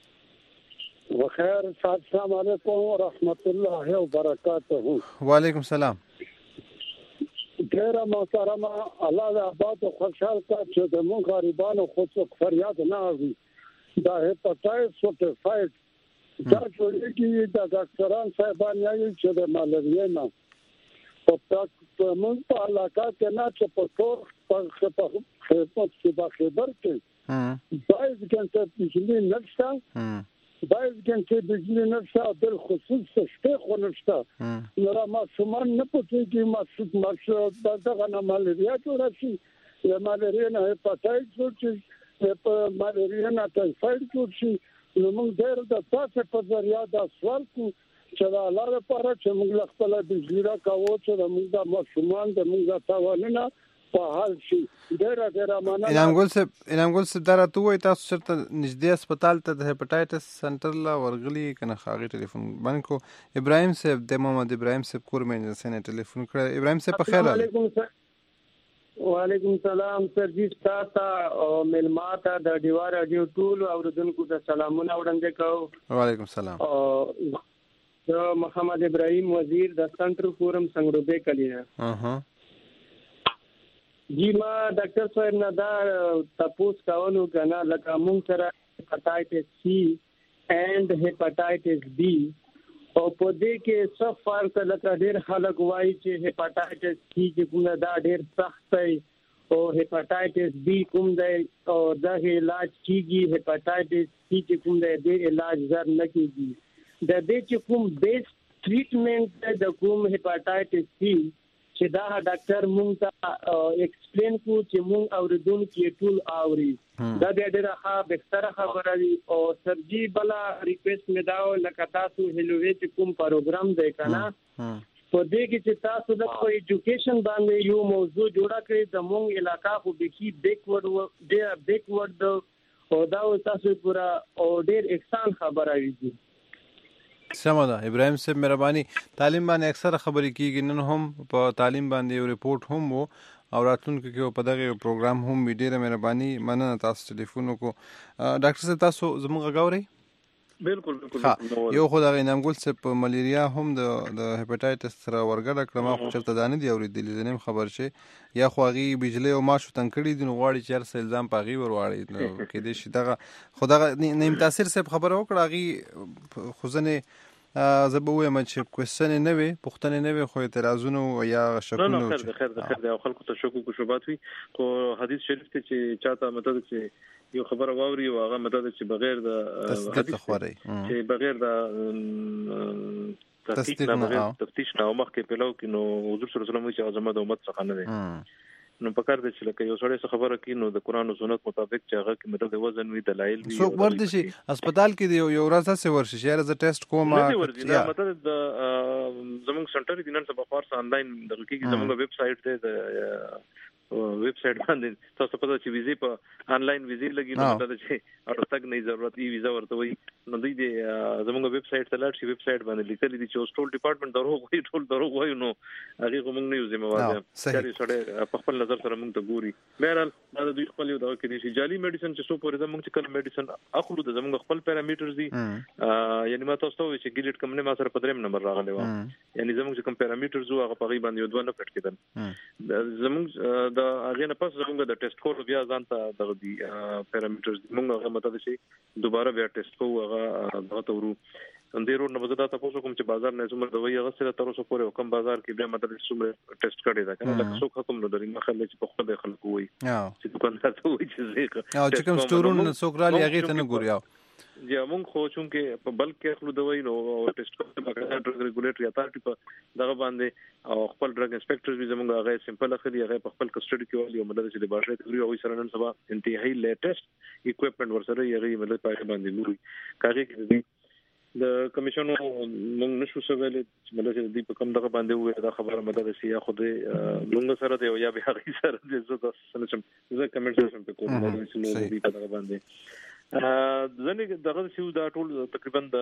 وخير. السلام عليكم ورحمة الله وبركاته. وعليكم السلام. ډیره محترمه الله دې آباد او خوشحال کړي چې د مونږ غریبانو خو څوک فریاد نه اوري. دا هپاتایټس سرټیفاید دا جوړیږي د ډاکټران صاحبان یې چې د مالریې نه په مونږ په علاقه کې نه چې په ټول په خدمت کې په خبر کې باید ګنټه بجلی نشته باید ګنټه بجلی نشته بل خصوص شته خو نشته نو را ما شومان نه پټي کې مقصود مقصود دغه نه مالریا جوړ شي یا مالریا نه هپاتایټس جوړ شي په مالریا نه ټایفاید جوړ شي نو موږ ډېر د تاسو په ذریعہ د سوال کو چې دا لاره لپاره چې موږ خپل د ژیرا کاوه چې موږ د ماشومان د موږ تاوانونه په حال شي. ډېر ډېر مننه. انعام ګل صاحب انعام ګل صاحب درته وای تاسو چرته نږدې هسپتال ته د هپاتایټس سنټر لا ورغلی کنه خاغي ټلیفون باندې کو ابراهيم صاحب د محمد ابراهيم صاحب کور مې سره ټلیفون کړ. ابراهيم صاحب په خیر راغلی. وعلیکم السلام سر جی تاسو او ملماته د دیوار رادیو ټول اوردونکو ته سلامونه وړاندې کوم. وعلیکم السلام. او د محمد ابراهيم وزیر د سنټر فورم څنګه کلی نه. اها جی ما ډاکټر صاحب نه دا تاسو کاونو کنه لکه مونږ سره هپاتایټس سی اینڈ هپاتایټس بی او په دې کې څه فرق لکه ډېر خلک وایي چې هپاتایټس سی چې کومه دا ډېر سخت دی او هپاتایټس بی کوم دی او دا علاج کیږي هپاتایټس سی چې کوم دی د علاج زر نه کیږي. د دې چې کوم بیس ټریټمنټ د کوم هپاتایټس سی چې دا ډاکټر مونږ ته ایکسپلین کو چې مونږ اوریدونکو ټول اوري دا ډېر ښه بهتره خبره دی. او سرجی بلا ریکوست مې داو لکه تاسو هلووي چې کوم پروګرام دی کنه په دې کې چې تاسو د ایجوکیشن باندې یو موضوع جوړه کړی د مونږ علاقہ خو بکی بیکورډ ډېر بیکورډ او دا تاسو پورا او ډېر احسان خبره وی. سمه ده ابراهيم صاحب مهرباني. تعلیم باندې اکثر خبرې کیږي نن هم په تعلیم باندې یو ریپورت هم وو او راتلونکو کې په دغه پروګرام هم وی. ډیره مهرباني مننه تاسو ټلیفون وکړو. ډاکټر صاحب تاسو زموږ غاوري؟ بالکل بالکل. یو خو دغه انعام ګل صاحب ملیریا هم د د هپاتایټس سره ورګړه کړم خو چرته دانه دی اوریدلې زنیم خبر شي یا خو غي بجلی او ماشو تنکړي دي نو غواړي چې هر الزام پاغي ورواړي نو کې دې شي دغه خدای نیم تاثیر صاحب خبره وکړه غي خوځنه زبوه ما چې کوېسچن نه وي پښتنه نه وي خو اعتراضونه یا شکونه نه خیر خیر خیر د خلکو ته شکو کو شوبات وي خو حدیث شریف ته چې چاته مطلب چې یو خبره واوري او هغه مطلب چې بغیر د حدیث خوري چې بغیر د تفتیش نه تفتیش نه مخکې په لو کې نو حضور صلی الله علیه وسلم چې اعظم د امت څخه نه دی نو په کار د چې لکه یو سړی څه خبره کوي نو د قران او سنت مطابق چې هغه کې مطلب وزن وی دلایل وي سو ورته شي هسپتال کې یو یو ورځ څه ورشي چې راز ټیسټ کوم یا مطلب د زموږ سنټر د نن سبا فارس انلاین د کې زموږ ویب سټ ته د ویب سټ باندې تاسو په چې ویزه په انلاین ویزه لګي نو مطلب چې اړه تک نه ضرورت ای ویزه ورته وي نو دوی د زموږ ویب سټ ته لاړ شي ویب سټ باندې لیکل دي چې ټول ډپارټمنټ درو وایي ټول درو وایي نو هغه کوم نه یو ذمہ وار دي چې سره په خپل نظر سره موږ ته ګوري بهرحال دا دوی خپل یو دا کې دي جالي میډیسن چې سو پورې زموږ چې کله میډیسن اخلو د زموږ خپل پیرامیټرز دي یعنی ما تاسو ته چې ګیلټ کم نه ما سره په دریم نمبر راغلی و یعنی زموږ چې کوم پیرامیټرز وو هغه په غي باندې یو دوه نه پټ کېدل زموږ د هغه نه پس زموږ د ټیسټ کول بیا ځان ته دغه دي پیرامیټرز موږ هغه مطلب چې دوباره بیا ټیسټ کوو هغه دغه تورو اندې روډ نه بزدا تاسو کوم چې بازار نه زموږ د وی هغه سره تر اوسه پورې کوم بازار کې بیا مطلب چې ټیسټ کړی دا کنه لکه څوک کوم نو درې مخه چې په خپل خلکو وي چې دکاندار ته وي چې زه او چې کوم ستورون څوک را لږه ته نه ګوري یا مونږ خو چون کې په بلک کې خلو دوی نو ټیسټ کوي په ډرګ ریګولیټری اتارټي په دغه باندې او خپل ډرګ انسپیکټرز به زموږ هغه سمپل اخلي هغه په خپل کسټډي کې ولي او مدد چې د باشي تګري او سره نن سبا انتهایی لیټیسټ اکوپمنټ ورسره یې مدد پای باندې ګوري کاږي کې د کمیشن مونږ نشو سوال چې مدد دې په کوم دغه باندې وې دا خبره مدد شي یا خو دې مونږ سره دی او یا به هغه سره دې زه تاسو سم زه کمنټ سم په کوم باندې چې نو دې په دغه باندې ځنې دغه شو دا ټول تقریبا د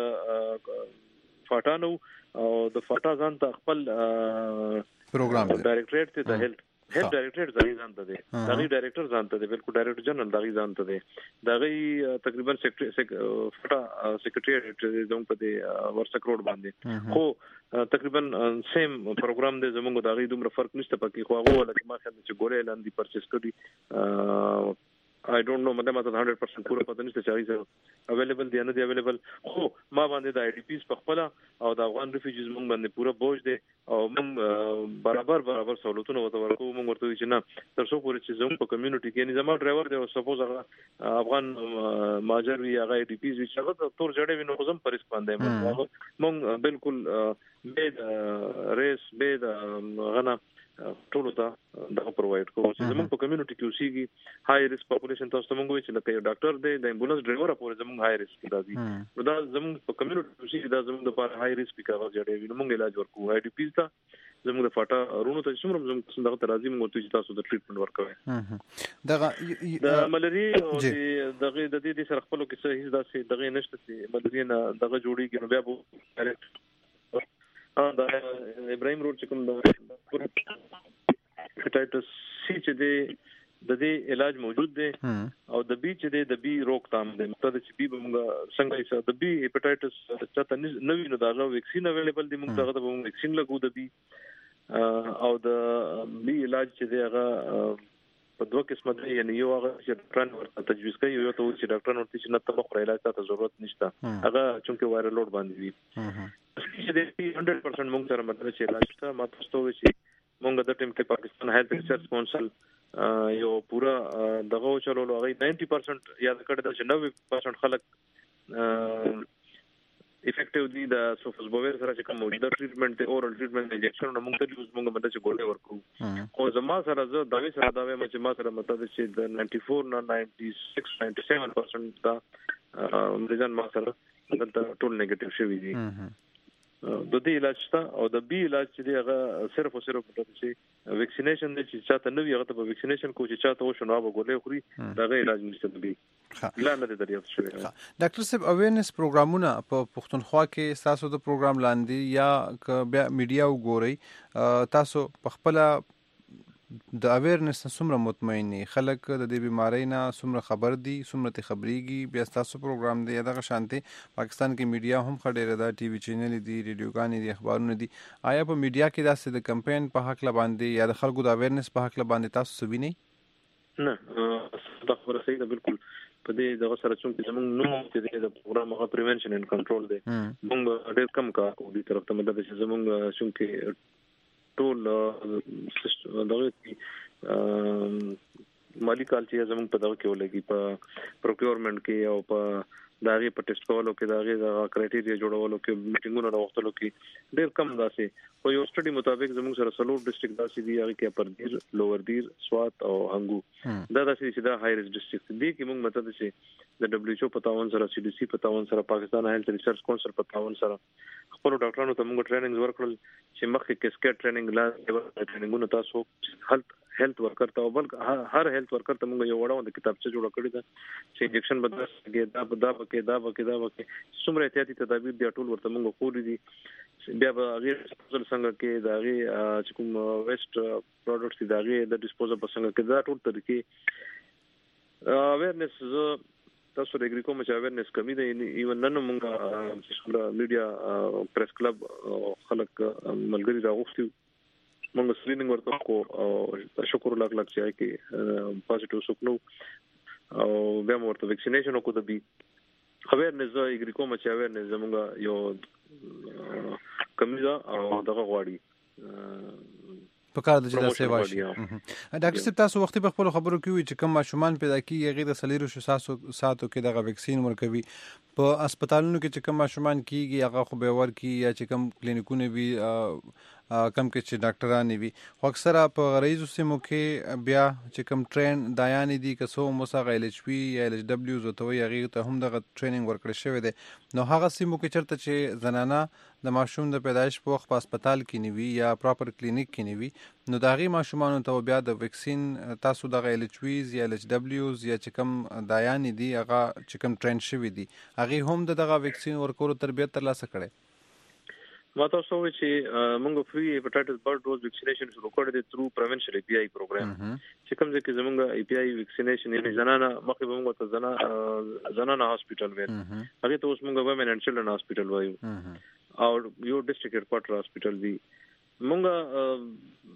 فاټانو او د فاټا ځان ته خپل پروګرام ډایریکټریټ ته د هیلث هیلث ډایریکټر ځای ځان ته دی دغه ډایریکټر ځان ته دی بالکل ډایریکټر جنرال دغه ځان ته دی دغه تقریبا سیکریټری فاټا سیکریټریټ زموږ په دې ورسک روډ باندې خو تقریبا سیم پروګرام دی زموږ دغه دومره فرق نشته پکې خو هغه ولکه ما خیال چې ګورې لاندې پرچیز کړی I don't know مده ماته one hundred percent پوره پته نشته چې هغه اویلیبل دی نه دی اویلیبل خو ما باندې د آی ډی پیز په خپل او د افغان ریفیوجیز مونږ باندې پوره بوج دی او مونږ برابر برابر سہولتونه وته ورکو مونږ ورته چې نه تر څو پورې چې زموږ په کمیونټي کې نه زموږ ډرایور دی او سپوز هغه افغان ماجر وی هغه آی ډی پیز وی هغه تور جړې وینو خو زم پرېس باندې مونږ بالکل به ریس به غنا ټول ته دا پرووايډ کوو چې زموږ په کمیونټي کې اوسېږي های ریسک پاپولیشن تاسو ته موږ وایي چې لکه یو ډاکټر دی د امبولانس ډرایور پورې زموږ های ریسک راځي نو دا زموږ په کمیونټي کې اوسېږي دا زموږ لپاره های ریسک کاغذ جوړوي نو موږ علاج ورکوو آی ډي پیز ته زموږ د فاټا رونو ته څومره زموږ دغه راځي موږ ته تاسو د ټریټمنټ ورکوي دغه د ملاریا او دغه د دې سره خپل کې څه هیڅ داسې دغه نشته چې ملاریا نه دغه جوړیږي نو بیا به ا دا ابراهيم روډ چې کوم د هپاتایټس سی چې د دې علاج موجود دی او د بي چې د بي روکتام دی مطلب چې بي موږ څنګه یې د بي هپاتایټس چې نوې نو دا ویکسین اویلیبل دی موږ دغه د ویکسین لګو د بي او د بي علاج چې دی هغه په دوه قسمه دی یعنی یو هغه چې ډاکټر ورته تجویز کوي یو ته چې ډاکټر ورته چې نه تبخ علاج ته ضرورت نشته هغه چونکه وایرل لوډ باندې وي چې د سل پرسنټ موږ سره مطلب چې علاج ته ماته ستوي چې موږ د ټیم کې پاکستان هیلث ریسرچ کونسل یو پورا دغه چلولو هغه نود پرسنټ یاد کړی دا چې نود پرسنټ خلک افیکټیو دي د سوفوسبویر سره چې کوم موجوده ټریټمنټ دی اورال ټریټمنټ انجکشن نو موږ ته یوز موږ باندې چې ګولې ورکو او زما سره زه دا وی سره دا وی چې ما سره مطلب چې د چورانوي نه چھیانوے سات پرسنټ دا مریضان ما سره دلته ټول نیگیټیو شوی دي د دې علاج شته او د بي علاج چې دی هغه صرف او صرف مطلب چې ویکسینیشن دی چې چاته نوې هغه ته ویکسینیشن کو چې چاته وشو نو به ګولې خوري دا غي علاج نشته د بي لا نه دریافت شوی ډاکټر صاحب اویرنس پروګرامونه په پښتونخوا کې تاسو د پروګرام لاندې یا بیا میډیا وګورئ تاسو په خپل د اویرنس څومره مطمئن دي خلک د دې بیماری نه څومره خبر دي څومره ته خبريږي بیا تاسو پروګرام دی دغه شانتي پاکستان کې میډیا هم خډيره ده ټي وي چینل دي ریډیوګان دي اخبارونه دي آیا په میډیا کې داسې د کمپاین په حق لباندې یا د خلکو د اویرنس په حق لباندې تاسو سوي نه نه دا خبره صحیح ده بالکل په دې دغه سره چې زموږ نو چې د پروګرام هغه پریونشن اینڈ کنټرول دی موږ ډېر کم کار کوو دې طرف ته مطلب چې زموږ چې ټول دغه مالی کال چې زموږ په دغه کې ولګي په پروکیورمنت کې او په داغه په ټیسټ کولو کې داغه د کرایټیریا جوړولو کې میټینګونو راوختلو کې ډېر کم داسې خو یو سټډي مطابق زموږ سره سلور ډیسټریکټ داسې دی هغه کې پردیر لوور دیر سوات او هنګو دا داسې چې دا های ریسک ډیسټریکټ دی کې موږ مطلب چې د دبليو ایچ او په تعاون سره سی ډي سي په تعاون سره پاکستان هیلث ریسرچ کونسل په تعاون سره خپل ډاکټرانو ته موږ ټریننګز ورکړل چې مخکې کیسکیټ ټریننګ لا ټریننګونو تاسو هیلث هیلث ورکر ته بل هر هیلث ورکر ته موږ یو وړاند کتابچه جوړ کړی دا چې انجکشن بدل کې دا دا کې دا کې دا کې څومره احتیاطي تدابیر دی ټول ورته موږ خوري دي بیا به غیر ډسپوزل څنګه کې دا غي چې کوم ویسټ پروډکټس دا غي د ډسپوزل په څنګه کې دا ټول طریقې اویرنس تاسو د اګریکوم چې اویرنس کمی دی ایون نن موږ چې میډیا پریس کلب خلک ملګری راغوښتي موږ سکرینینګ ورته کو او شکر الله لک چې کې پازیټیو سکنو او بیا ورته ویکسینیشن کو د بي اویرنس اګریکوم چې اویرنس زموږ یو کمیزه او دغه غواړي په کار د جدا سیوا شي ډاکټر صاحب تاسو وختي په خپل خبرو کې وی چې کوم ماشومان پیدا کیږي غیر سلیرو شو ساسو ساتو کې دغه ویکسین ورکوي په هسپتالونو کې چې کوم ماشومان کیږي هغه خو به ور کی یا چې کوم کلینیکونه وي کم کې چې ډاکټران وي خو اکثره په غریزو سیمو کې بیا چې کوم ټرین دایان دي که څو مسغه ال ایچ پی یا ال ایچ دبليو زوتوي هغه ته هم دغه ټریننګ ورکړی شوی دی نو هغه سیمو کې چرته چې زنانه د ماشوم د پیدایش په وخت په هسپتال کې نیوي یا پراپر کلینیک کې نیوي نو داغي ماشومان ته بیا د ویکسین تاسو دغه ال ایچ پیز یا ال ایچ دبليوز یا چې کوم دایان دي هغه چې کوم ټرین شوی دي هغه هم دغه ویکسین ورکولو تربیت ترلاسه کړي ما تاسو وی چې موږ فری هپاتایټس بر ډوز ویکسینیشن شروع کړی دی تھرو پریونشن ای پی آی پروګرام چې کوم ځکه زموږ ای پی آی ویکسینیشن یعنی زنانه مخکې موږ ته زنانه زنانه هاسپټل ویل هغه ته اوس موږ ومن اینڈ چلډرن هاسپټل وایو او یو ډیسټریکټ هډ کوارټر هاسپټل دی موږ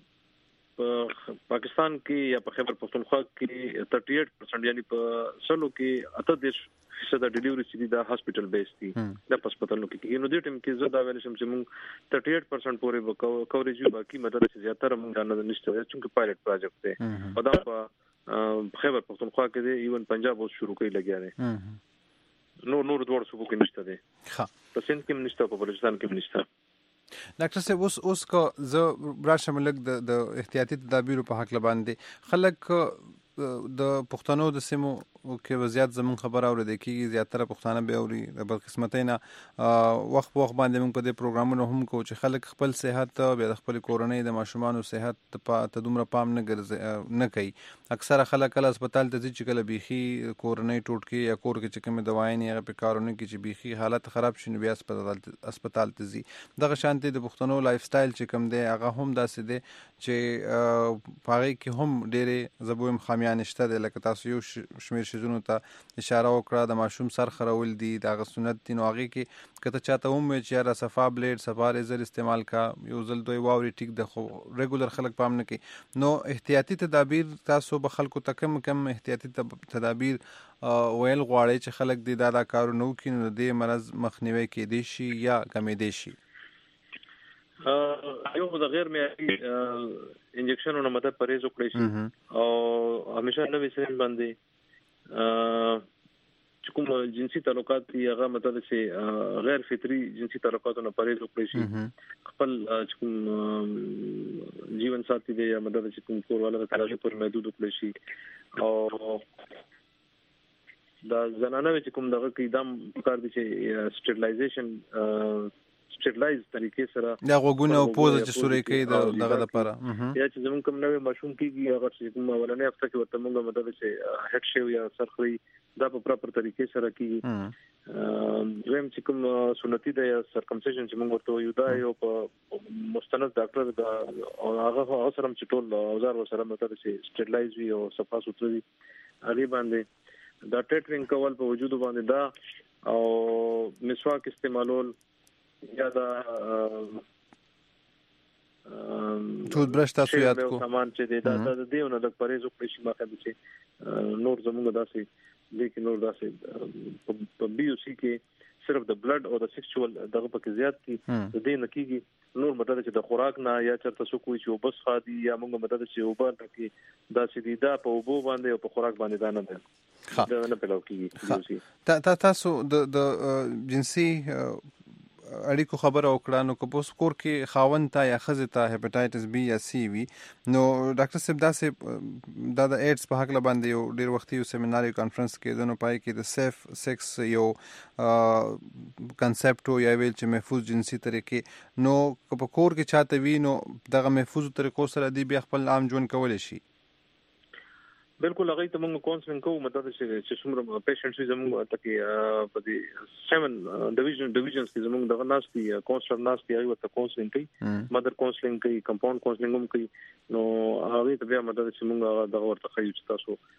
پاکستان کې یا په خیبر پختونخوا کې اٹھاسی پرسنٹ یعنی په سلو کې اتدش فیصد ډیلیوري چې دا هاسپټل بیس دي د هسپتالونو کې نو د ټیم کې زړه دا ویل شم چې موږ اٹھاسی پرسنٹ پورې کوریج باقي مدد چې زیاتره موږ نه نشته چې پایلټ پروجیکټ دی او دا په خیبر پختونخوا کې دی ایون پنجاب اوس شروع کوي لګیا دی نو نور دوړ صوبو کې نشته دی ها په سند کې نشته په بلوچستان کې نشته ډاکټر صاحب اوس اوس کو زه راشم لګ د د احتیاطي تدابیرو په حق باندې خلک د پښتنو د سیمو کې وضعیت زمون خبر اوریدل کیږي زیاتره پښتانه به اوري د بدقسمتۍ نه وخت په وخت باندې موږ په دې پروګرامونو هم کو چې خلک خپل صحت بیا د خپل کورنۍ د ماشومان صحت ته دومره پام نه ګرځي نه کوي. اکثره خلک کله هسپتال ته ځي چې کله بيخي کورنۍ ټوټکي یا کور کې چې کوم دوايي نه هغه په کارونه کې چې بيخي حالت خراب شي بیا هسپتال هسپتال ته ځي. دغه شانتي د پښتنو لایف سټایل چې کوم دی هغه هم داسې دی چې پاره کې هم ډېرې زبویم خامیان شته د لکه تاسو یو شمیر شزونو ته اشاره وکړه د ماشوم سر خرول دي د سنت دي نو هغه کې کته چاته هم چې را صفا بلیډ صفا ریزر استعمال کا یو ځل دوی واوري ټیک د خو ریګولر خلک پام نه کوي. نو احتیاطي تدابیر تاسو به خلکو ته کم کم احتیاطي تدابیر ویل غواړي چې خلک دې دا دا کارونه وکړي نو د مرض مخنیوي کېدی شي یا کمېدی شي. یو د غیر معیاري انجکشنونو مدد پرهیز وکړي شي او همیشه نوې سین باندې چې کوم جنسي تعلقات دي هغه مدد چې غیر فطري جنسي تعلقاتونو پرهیز وکړي شي. خپل چې کوم جیون ساتي دی یا مدد چې کوم کورواله د تراغي پر محدود وکړي شي او دا زنانه چې کوم دغه کې دام کار دي چې سټریلایزیشن سټریلایز طریقې سره دا غوګونه او پوزه چې سوري کوي دغه لپاره یا چې زموږ کوم نوې ماشوم کېږي هغه چې کوم ولنې هفته کې ورته موږ مدد چې هډ شیو یا سرخري دا په پراپر طریقې سره کېږي. دویم چې کوم سنتي د سرکمسیشن چې موږ ورته یو دا یو په مستند ډاکټر دا او هغه سره چې ټول اوزار سره مدد چې سټریلایز وي او صفا سوتري وي هغه باندې دا ټریټمنټ کول په وجود باندې دا او مسواک استعمالول یا دا ټوت برش تاسو یاد کو سامان چې دی دا د دیونه د پرهیز وکړي شي ماخه چې نور زموږ داسې لیکن نور داسې په بي او سي کې صرف د بلډ او د سیکشوال دغه پکې زیات دي د دې نکیږي نور مدد چې د خوراک نه یا چرته سو کوی چې وبس خادي یا موږ مدد چې وبر کې داسې دي دا په وبو باندې او په خوراک باندې دا نه ده دا نه پلاو کیږي. تا تاسو د د جنسي اړیکو خبره وکړه نو که پوس کور کې خاوند ته یا خزه ته هپاتایټس بی یا سی وي نو ډاکټر صاحب دا سه دا د ایډز په حق باندې یو ډیر وخت یو سیمینار یو کانفرنس کې دنو پای کې د سیف سیکس یو کنسپټ یا ویل چې محفوظ جنسي طریقې نو که په کور کې چاته وي نو دغه محفوظ طریقو سره دی بیا خپل عام ژوند کولای شي. بالکل هغه ته موږ کونسلینګ کوو مطلب چې څومره پیشنټس زموږ ته کې په دې سیون ډیویژن ډیویژنز کې زموږ دغه ناس دي کونسلر ناس دي هغه ته کونسلینګ کوي مدر کونسلینګ کوي کمپاوند کونسلینګ هم کوي نو هغه ته بیا مطلب چې موږ دغه ورته خیو چې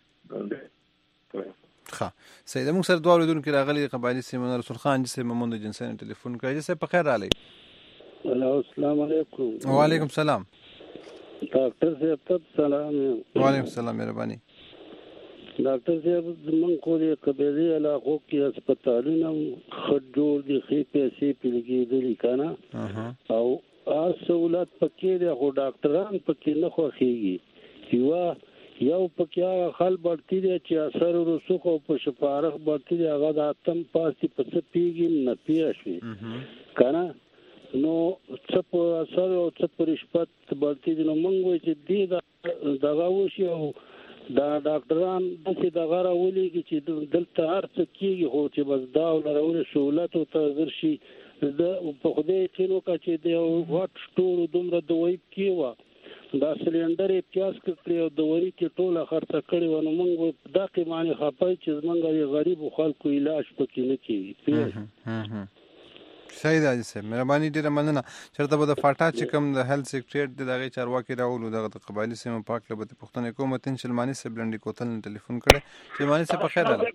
تاسو ښه سید موږ سره دوه ورودونکو راغلي قبایلی سیمه رسول خان چې ممند جنسین ټلیفون کوي چې په خیر علي. السلام علیکم. وعلیکم السلام. ډاکټر صاحب سلام. وعلیکم السلام مهرباني. ډاکټر صاحب زمونږ کورې قبیلې علاقو کې هسپتالونه ښه جوړ دي ښې پیسې پرې لګېدلي که نه او هر سهولت پکې دی خو ډاکټران پکې نه خوښېږي. یوه یو پکې هغه خل بړتي دی چې اثر رسوخ او په شفارخ بړتي دی هغه د اتم پاس دي په څه پیږي نه پیه شوې که نه نو څه په اثر او څه په رشوت بړتي دي نو موږ وایو چې دې دغه وشي او دا ډاکټران داسې دغه راولېږي چې دلته هر څه کېږي خو چې بس دا ولرولې سهولت ورته زر شي د په خدای یقین وکړه چې د یو غټ سټور دومره دوایي پکې وه دا سلینډر یې پیاز کړی او دوایي کې ټوله خرڅه کړې وه نو موږ دا قیمانې خفه چې زموږ د غریبو خلکو علاج پکې نه کېږي. صحیح ده صاحب مهرباني ډیره مننه. چېرته به د فاټا چې کوم د هیلث سیکریټریټ د هغې چارواکي راولو دغه د قبایلي سیمو په هکله به د پوښتنې کوم. متین شلماني صاحب لنډي کوتل نه ټلیفون کړی. شلماني صاحب په خیر راغلی.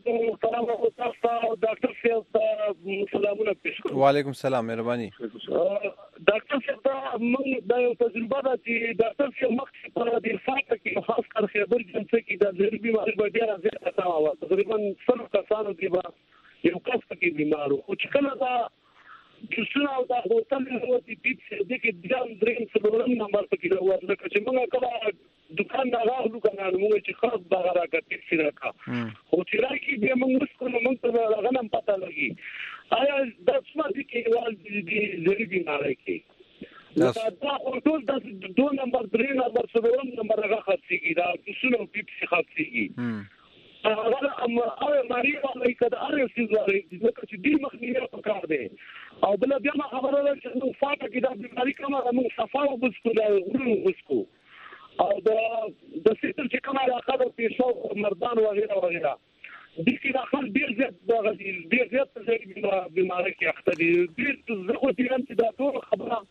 ډاکټر صاحب سلامونه پیش کوم. وعلیکم السلام مهرباني. ډاکټر صاحب دا موږ دا یو تجربه ده چې ډاکټر صاحب مخکې په دې فاټا کې خاص کر خیبر جنسه کې د زړه بیماري به ډېره زیاته وه تقریبا سلو کسانو کې به یو کس پکې بیمار و خو چې کله دا جوسونه او دا هوټل وروتي پیپ دې کې ځان دریم څلورم نمبر پکې راوړل لکه چې موږ کله دکان نه راغلو کنه موږ چې خاص دا راکټ پیپ راکا خو چې راکې به موږ څه موږ ته هغه نن پته لګي آیا دا څه دي کې ول دې دې بیماری کې دا ټول د دوه نمبر درې نمبر څلورم نمبر هغه خرڅيږي دا څونه پیپسي خرڅيږي هغه هغه ماري والي کده اره سیزاري ځکه چې دې مخنیه پکار دی او بل بیا ما خبره ده چې نو فاټه کې دا بیماری کومه موږ صفاو بسکو دا ورو بسکو او دا د سیستم چې کومه علاقه د پیشو مردان وغیرہ وغیرہ د کې داخل ډیر زیات دغه ډیر زیات څه بیماری کې اخته دي ډیر زه خو دې هم چې دا ټول خبره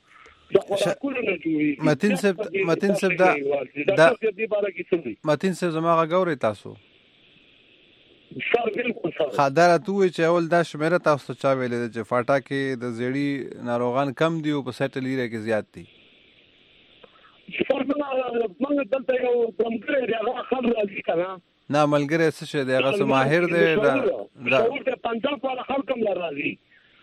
متین صاحب متین صاحب دا دا متین صاحب زما غوړې تاسو خاطر ته وی چې اول دا شمیره تاسو چا ویلې چې فاټا کې د زیړی ناروغان کم دي او په سیټل ایریا کې زیات دي څنګه دلته یو پرمګری دی هغه خبر راځي کنه نه ملګری څه شه دی هغه ماهر دی دا دا پنځه په خلک هم راځي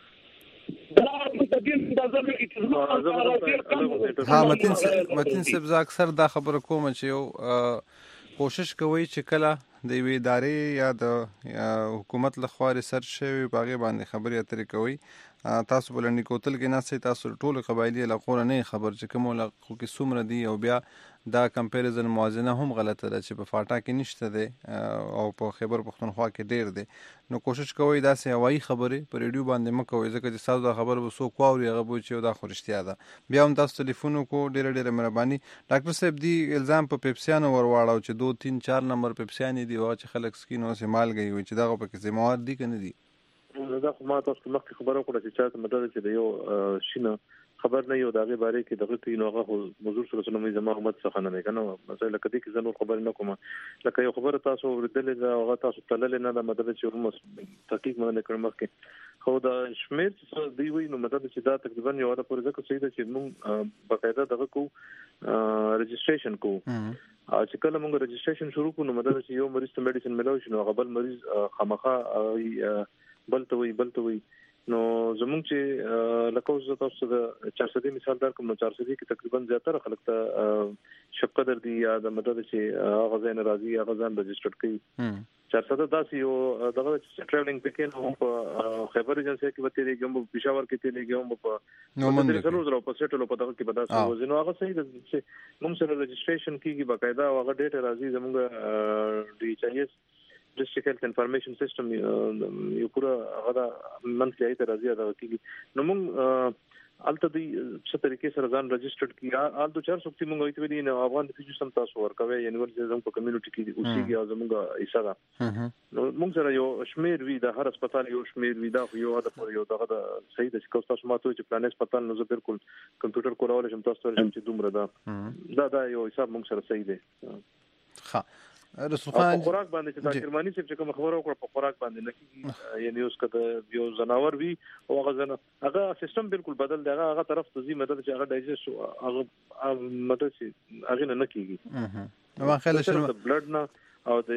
ها متین متین صاحب ز اکثر دا خبره کوم چې یو کوشش کوي چې کله د وی ادارې یا د حکومت لخوا ریسرچ شوی باغې باندې خبرې اترې کوي تاسو بلنی کوتل کې نه سي تاسو ټول قبایلی علاقو نه خبر چې کوم علاقو کې څومره دي او بیا دا کمپیریزن موازنه هم غلطه ده چې په فاټا کې نشته ده او په خیبر پختونخوا کې ډیر ده نو کوشش کوي دا سه هوایي خبرې په ریډیو باندې مکوئ ځکه چې تاسو دا خبر وسو کووري هغه بو چې دا خورشتیا ده بیا هم تاسو ټلیفون کو ډیر ډیر مهرباني ډاکټر صاحب دی الزام په پیپسیانو ورواړو چې دو تین چار نمبر پیپسیانی دی او چې خلک سکینو سه مال گئی وي چې دا په کې ذمہوار دي کنه دي دا خو ما تاسو مخکې خبرو کړه چې چاته مدد چې یو شینه خبر نه یو دغه باره کې دغه تی نو هغه حضور صلی الله علیه وسلم زما امت څخه نه کنه مثلا کدی کې زنو خبر نه کوم لکه یو خبره تاسو ورته دا هغه تاسو تلل نه د مدد چې هم تحقیق نه کړم مخکې خو دا شمیر څه دی وی نو مدد چې دا تقریبا یو دا پرځه کې سیده چې موږ بقاعده دغه کو رجسټریشن کو او چې کله موږ رجسټریشن شروع کو نو مدد چې یو مریض ته میډیسن ملو شي نو غبل مریض خامخا بلته وي بلته وي نو زمونږ چې لکه تاسو د چار سدي مثال در کوم نو چار سدي کې تقریبا زیاتره خلک ته شپ قدر دي یا د مدد چې غزا راضي یا غزا رجسټرډ کړي چار سده داسې یو دغه ټریولینګ پکې نو په خیبر ایجنسی کې وته لګم په پېښور کې ته لګم په نو موږ سره زرو په سیټلو په دغه کې بداسه وزنو هغه صحیح ده چې موږ سره رجسټریشن کیږي باقاعده هغه ډیټا راځي زموږ ډي ایچ آی ایس ډیسټریکټ هیلث انفارمیشن سیستم یو پورا هغه منثلی ایت راځي دا کیږي نو موږ الته دی څه طریقې سره ځان رجسټرډ کیا آل دو چار سختي موږ ایت ویلي نو افغان د فیجو سم تاسو ورکوي یونیورسيټي زموږ په کمیونټي کې اوسېږي او زموږ ایسا ده نو موږ سره یو شمیر وی د هر هسپتال یو شمیر وی دا یو د پور یو دغه د صحیح د څه تاسو ماته چې پلان هسپتال نو زه بالکل کمپیوټر کولای شم تاسو ته چې دومره ده دا دا یو حساب موږ سره صحیح دی ها رسول خان خوراک باندې چې د جرمني چې کوم خبرو وکړه په خوراک باندې نه کیږي یعنی اوس کده یو زناور وی او هغه زنه هغه سیستم بالکل بدل دی هغه طرف ته زی مدد چې هغه ډایجست هغه مدد چې هغه نه کیږي نو خلک شنو د بلډ نه او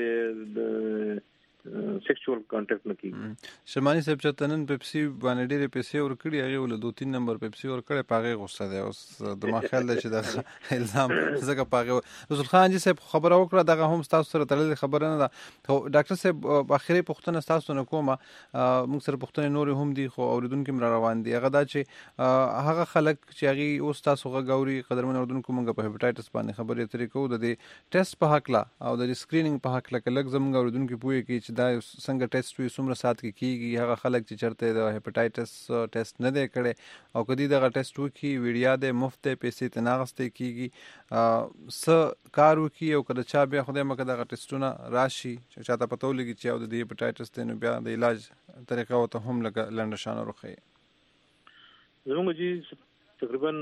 د سیکشوال کانټیکټ نه کیږي شماني صاحب چې تنن پیپسي باندې ډېر پیسې ور کړی هغه ول دوه تین نمبر پیپسي ور کړی پاغه غوسه دی اوس د ما خیال دی چې دا الزام زګه پاغه رسول خان جی صاحب خبره وکړه دغه هم تاسو سره تړلې خبره نه ده خو ډاکټر صاحب اخري پښتنه تاسو نه کومه موږ سره پښتنه نور هم دي خو اوریدونکو مر روان دي هغه دا چې هغه خلک چې هغه اوس تاسو غوړي قدرمن اوریدونکو موږ په هپاتایټس باندې خبرې ترې کوو د دې ټیسټ په حق لا او د سکرینینګ په حق لا کله زموږ اوریدونکو پوهه کې دا څنګه ټیسټ وي څومره سات کې کیږي هغه خلک چې چرته د هپاتایټس ټیسټ نه دی کړي او کدی دغه ټیسټ وکي ویډیا د مفت پیسې تناغسته کیږي س کار وکي او کله چا بیا خدای مکه دغه ټیسټونه راشي چې چاته پتو لګي چې او د هپاتایټس ته نو بیا د علاج طریقه او ته هم لګ لنډ شان ورخي زموږ جی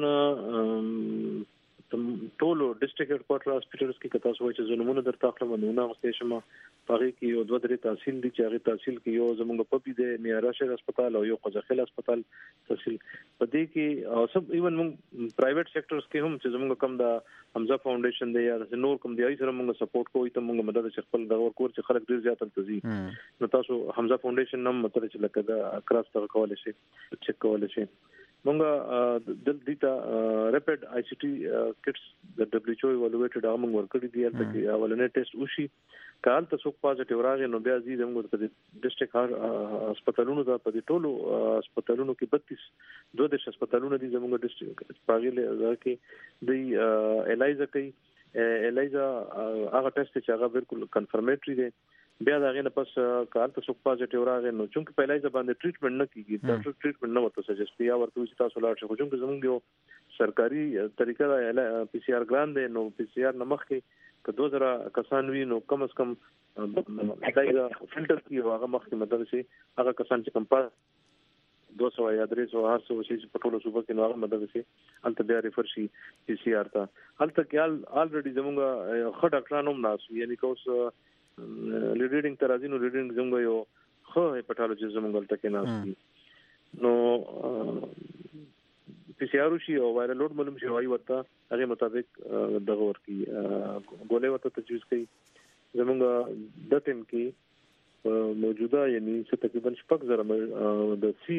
تقریبا ټولو ډیسټریکټ هډ کوارټر هاسپټلز کې کتا سوچ زنمونه در تاخله مونږه غوښته شمه پاره کې یو دوه درې تحصیل دي چې هغه تحصیل کې یو زموږ په بي د میارا شهر هسپتال او یو قزاخیل هسپتال تحصیل په دې کې او سب ایون موږ پرایویټ سېکټرز کې هم چې زموږ کم دا حمزه فاونډیشن دی یا نور کوم دی ای سره موږ سپورټ کوی ته موږ مدد چې خپل د ورکور چې خلک ډیر زیات تلتزي نو تاسو حمزه فاونډیشن نم مطلب چې لکه دا اکراس تر کولای شي چک کولای شي مونږه د دتا ریپډ آی سی ټي کټس د دبليو ایچ او ایوالویټډ هغه ورکړي دي هلته کې اولنې ټیسټ وشي کال ته څوک پازټیو راغی نو بیا زی زموږ د ډیسټریکټ هسپتالونو ته په دې ټولو هسپتالونو کې بتیس دوه د هسپتالونو دي زموږ ډیسټریکټ پاګل کې د الایزا کوي الایزا هغه ټیسټ چې هغه بالکل کنفرمیټری دی بیا دا غینه پس کال ته څوک پازټیو راغی نو چې په الایزا باندې ټریټمنټ نه کیږي دا ټریټمنټ نه وته سجست یا ورته چې تاسو لاړ شئ خو چې زموږ یو سرکاري طریقه دا پی سی آر ګران دی نو پی سی آر نمخ کې که دوه زره کسان وي نو کم از کم دایره فلټر کی هغه مخ کې مدد شي هغه کسان چې کم پاس دو سو یا درې سو هر څو شي په ټولو صوبه کې نو هغه مدد شي البته بیا ریفر شي پی سی آر ته البته کې الریډي زموږ خ ډاکټرانو هم ناسو یعنی کوس لیډینګ ترازینو لیډینګ زموږ یو خو هپاتالوجي زموږ تل کې ناسو نو پی سی آر شي او وایرل لوډ معلوم شي وايي ورته هغه مطابق دغه ورکی ګولې ورته تجویز کوي زموږ د ټیم کې موجوده یعنی څه تقریبا شپږ زره د سی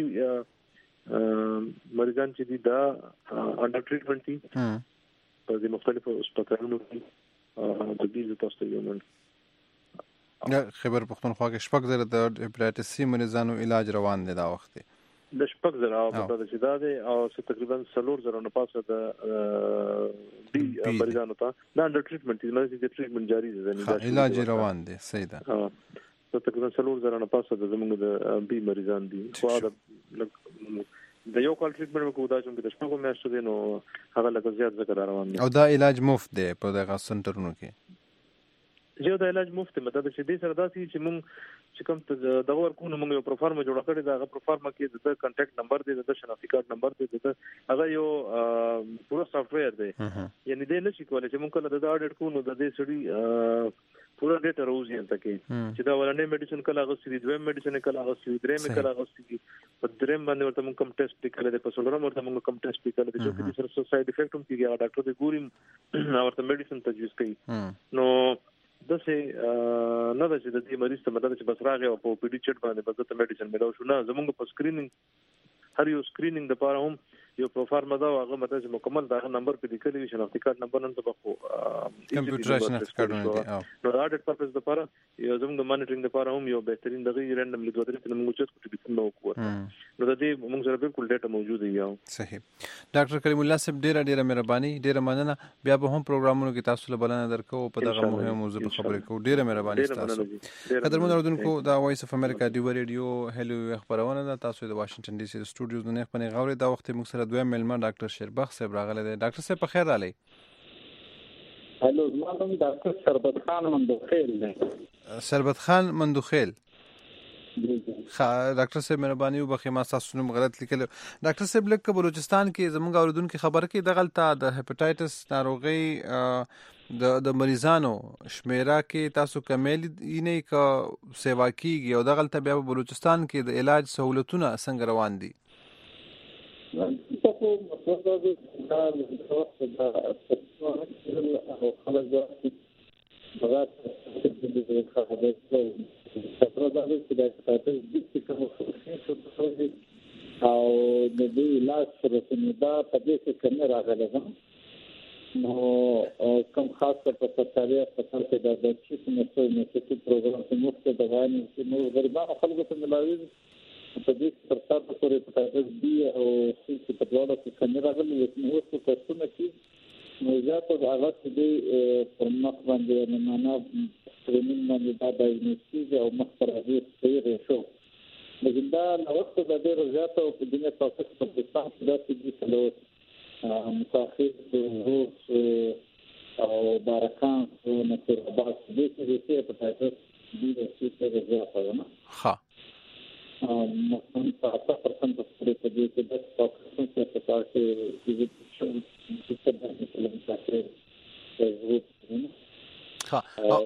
مریضان چې دي دا انډر ټریټمنټ دي په دې مختلفو هسپتالونو کې د دې تاسو یو من خبر پختونخوا کې شپږ زره د هپاتایتس سی مریضانو علاج روان دي دا وخت د شپږ زره او په دې شدا دي او تقریبا څلور زره نه پاسه د بي مریضانو ته دا انډر ټریټمنټ دي مریض د ټریټمنټ جاری دي دا علاج روان دي صحیح ده ها تقریبا څلور زره نه پاسه د زموږ د بي مریضان دي خو دا د یو کال ټریټمنټ کو دا چې د شپږو میاشتو دي نو هغه لږ زیات ذکر روان دي او دا علاج مفت دی په دغه سنټرونو کې جو د علاج مفت مدد چې دې سره داسي چې مونږ چې کوم دغه ورکو نو مونږ یو پروفارما جوړ کړی دا هغه پروفارما کې د کانټیکټ نمبر دی د شناختی کارت نمبر دی د هغه یو پورا سافټویر دی یعنی دې نشي کولای چې مونږ کله د اډیټ کو نو د دې سړي پورا ډیټا روزي ان تکي چې دا ولنې میډیسن کله هغه سړي دویم میډیسن کله هغه سړي درې کله هغه سړي په دریم باندې ورته مونږ کم ټیسټ وکړل د پسولرم ورته مونږ کم ټیسټ وکړل چې چې سره ساید افیکټ هم کیږي ډاکټر دې ګوري ورته میډیسن تجویز کوي نو دسه نه د چې د دې مریض ته مدد چې بس راغی او په پی ډي چټ باندې بس ته میډیسن ملو شو نه زموږ په سکرینینګ هر یو سکرینینګ د پاره هم یو پروفارما دا هغه مدد چې مکمل دا نمبر په لیکل وی شناختی کارت نمبر نن ته په کمپیوټر شناختی کارت نو نو دا د پرپس د پاره یو زموږ مانیټرینګ د پاره هم یو بهترین دغه رینډم لیدو درته موږ چې کوټی بيت نو کوته نو د دې موږ سره بالکل ډیټا موجود دی یو صحیح ډاکټر کریم الله صاحب ډیره ډیره مهرباني ډیره مننه بیا به هم پروګرامونو کې تاسو له بلنه درکو په دغه مهمه موضوع په خبرې کوو ډیره مهرباني تاسو قدرمن اوردونکو دا وایس اف امریکا دی ریډیو هلو خبرونه ده تاسو د واشنگټن ډي سي سټوډیوز نه خپل غوړې دا وخت موږ سره دوه ملمان ډاکټر شیربخ صاحب راغله دی ډاکټر صاحب په خیر رالی هلو زما نوم ډاکټر شربت خان مندوخیل دی شربت خان مندوخیل ډاکټر صاحب مهرباني وبخښئ ما تاسو نوم غلط لیکل ډاکټر صاحب لکه بلوچستان کې زموږ اوریدونکو خبر کې دغلطه د هپاتایتس ناروغي د د مریضانو شمیره کې تاسو کمیل نه کا سیوا کیږي او دغلطه بیا په بلوچستان کې د علاج سہولتونه څنګه روان دي تاسو مطلب دا او د دې علاج سره دا په دې کې کومه راغله نو کوم خاص په سرکاري هسپتال کې د دچې کومه څه پروګرام ته مفت دغانې چې نو غریبانو خلکو ته ملاوي په دې سرکار په پورې په دې او چې په ډول کې کومه راغله نو څه کوڅونه کې نو ځکه دا هغه چې په مخ باندې نه معنا پرمن باندې دا دایګنوستیک او مخبري صحیح شو دا نو وخت د ډېر زیات او په دنیا تاسو په پاکستان کې د دې څلور متأخر روس او بارکان او نصر عباس دې چې په تاسو دې چې څه زیات نه ها مثلا تاسو پر څنګه په دې کې د تاسو په تاسو کې چې څه د مثلا تاسو ها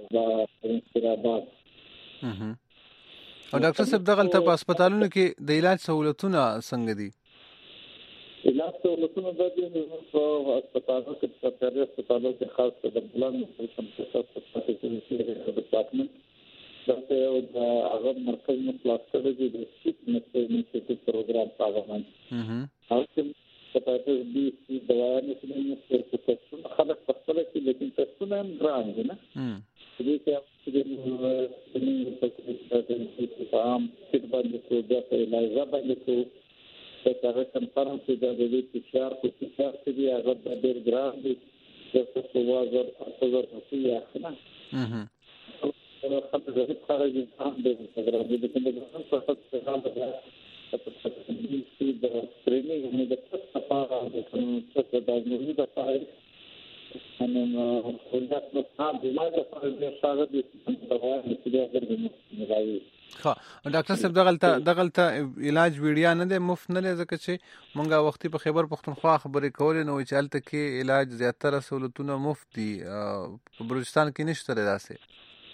او ډاکټر صاحب دغلطه په هسپتالونو کې د علاج سہولتونه څنګه دي علاج سہولتونه د دې په هسپتالونو کې په سرکاري هسپتالونو کې خاص د بلند سم څه ډپارټمنټ دلته یو د هغه مرکز مو خلاص کړی دی د سیټ میسیټ پروګرام پاغمان او چې هپاتایتس بي سي دوايانې چې موږ په تاسو خلک په خپل کې لیکن تاسو هم ګران دي نه دې کې چې موږ په کې په عام سیټ باندې کو د علاج باندې کو چې هغه کنفرانس د دې چې شهر په شهر کې دی هغه د ډېر ګران دي چې تاسو وازر تاسو ورته یې نه خط زهید خارجي هم د پروګرام د کوم څه څه څه حال ده چې د ټریننګ نه د څه لپاره د کوم څه د دازموږي د پاره انه ولادت نو صاحب د ماده په اړه څنګه د دوايانو چې د نه راوي ها ډاکټر صاحب دغلطه دغلطه علاج ویډیا نه ده مفت نه لږه چې مونږه وختي په خیبر پختونخوا خبرې کولې نو چې الته کې علاج زیاتره سہولتونه مفت دي په بلوچستان کې نشته راځي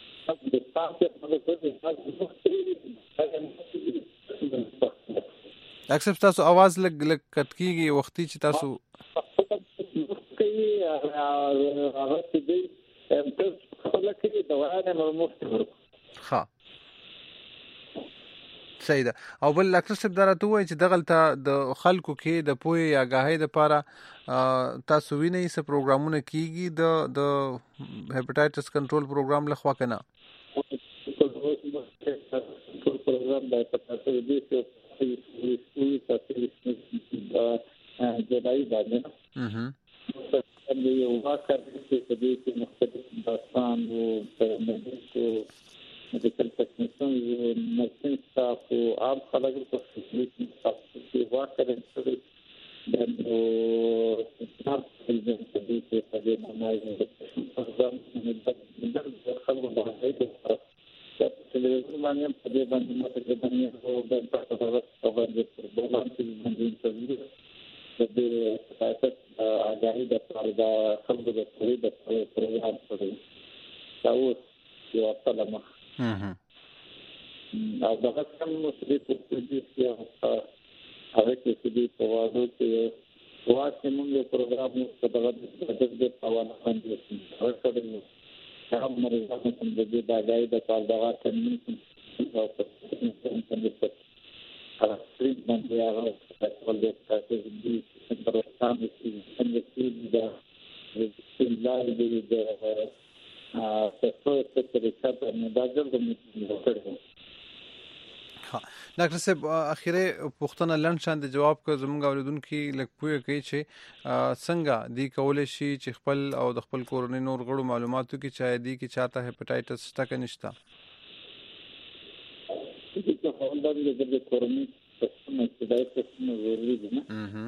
اکسپ تاسو आवाज لګ لګ کټ کیږي وختي چې تاسو کوي هغه چې دی هم تاسو لکه دوايانې مفت ها صحیح ده او بل ډاکټر صاحب درته وایي چې دغلطه د خلکو کې د پوهې یا غاهي لپاره تاسو وینئ څه پروګرامونه کیږي د د هپاتایتس کنټرول پروګرام لخوا کنه پروګرام د هپاتایتس بي چې جدای باندې نه د یو واکر چې د دې مختلف داستان او پرمختګ medical technicians, nursing staff, who are following the facility staff, who work at the then not children to be safe again on my program, and that the whole of the idea that television manium, the bandit, the bandit, who then part of the cover the program to the interview, that the started a guide that are the some of the program for the that was your salama. او دغه کوم مسلې په دې کې هغه کې دې په واده کې واکه موږ پروګرام په دغه د دې په اړه باندې څه هغه مرزه کوم د دې د غاړې د کار دغه کمیټې او په دې په هغه سټریټ باندې هغه خپل د تاسو دې پروګرام کې څنګه چې دا د لارې د ا څه څه طریقه په مداجل د موټر ها ډاکټر صاحب اخیره پوښتنه لند شان د جواب کو زموږ اوریدونکو لکه پوهه کوي چې څنګه دی کولای شي چې خپل او د خپل کورنۍ نور غړو معلوماتو کې چا دی کې چاته هپاتایتس شته که نشته چې په اندازه د کورنۍ څخه هپاتایتس نه ضروري دي نه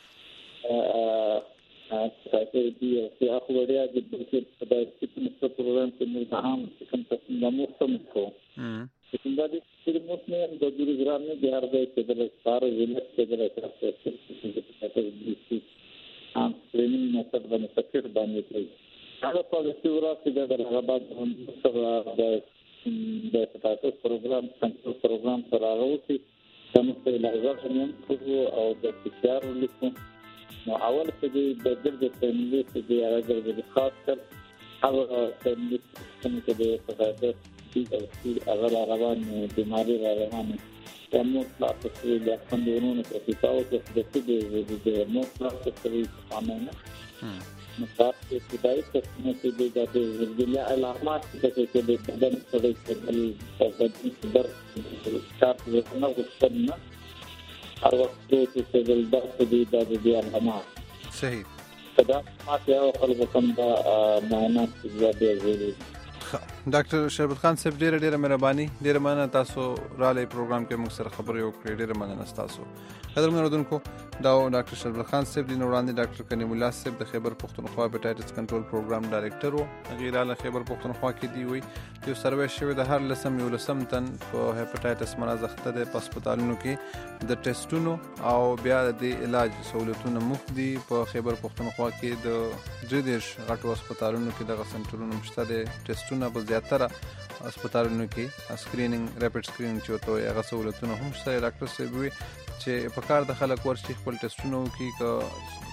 ا تاسو دې چې هغه وړیا د دې په سیستم څخه پروګرام کې موږ هم کوم څه د مو سم کو څنګه دې چې موږ نه د ګرام نه بهر دی چې د سارو ویلټ کې د تاسو څه دې هم ټریننګ میثود باندې تفصیل باندې کوي هغه په دې ورته د هغه هم سره د د تاسو پروګرام څنګه پروګرام سره راوځي کوم څه لازم هم کوو او د فکر لیکو نو اول چې د درجه فیملی چې د هغه د خاص کر هغه فیملی څنګه د هپاتایتس بي او سي هغه روان بیماری روان کومه تاسو چې د خپلونو په تاسو کې د دې د مو تاسو کې قانون نو تاسو چې دای څه چې د دې د علامات چې د بدن سره د بدن در تاسو نه وښنه هر وخت چې د داسې دی د دې علامات صحیح دا ماته او خلک کوم دا معاینات زیاده ضروري ډاکټر شربت خان صاحب ډیره ډیره مهرباني ډیره مننه تاسو را لې پروګرام کې موږ سره خبرې وکړې ډیره مننه تاسو قدرمن اوردونکو دا ډاکټر شربت خان صاحب د وړاندې ډاکټر کنیم الله صاحب د خیبر پختونخوا هپاتایتس کنټرول پروګرام ډایریکټر وو غیر اعلی خیبر پختونخوا کې دی وی چې سروې شوی د هر لسم یو لسم تن په هپاتایتس مرزخته د هسپتالونو کې د ټیسټونو او بیا د علاج سہولتونو مفت دي په خیبر پختونخوا کې د جديش غټو هسپتالونو کې د سنټرونو مشته د ټیسټونو په زیاتره هسپتالونو کې سکرینینګ ریپټ سکرینینګ چوتو یا سہولتونه هم شته ډاکټر صاحب وی چې په کار د خلک ورشي خپل ټیسټونو کې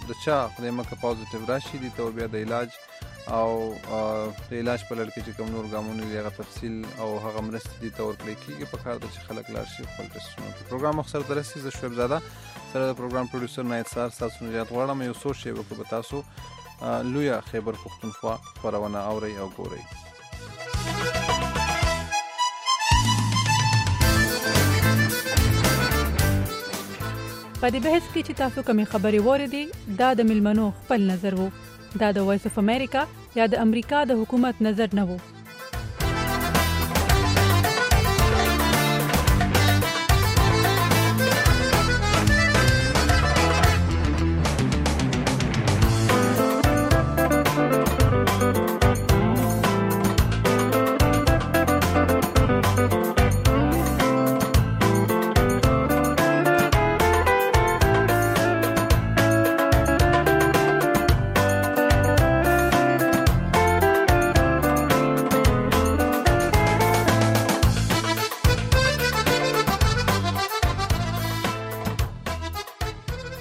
د چا خدای مکه پوزټیو راشي دي ته بیا د علاج او د علاج په لړ کې چې کوم نور ګامونه دي هغه تفصیل او هغه مرستې دي ته ورکړل کېږي په کار د چې خلک لاړ شي خپل ټسټونه وکړي. پروګرام مخسر ته رسي زه شعیب زاده سره د پروګرام پروډوسر نایت سار ستاسو نجات غواړم. یو څو شی وکړو به تاسو لویه خیبر پښتونخوا خپرونه اورئ او ګورئ. په دې بحث کې چې تاسو کومې خبرې واورېدې دا د ملمنو خپل نظر وو. دا د وایس اف امریکا یا د امریکا د حکومت نظر نه وو.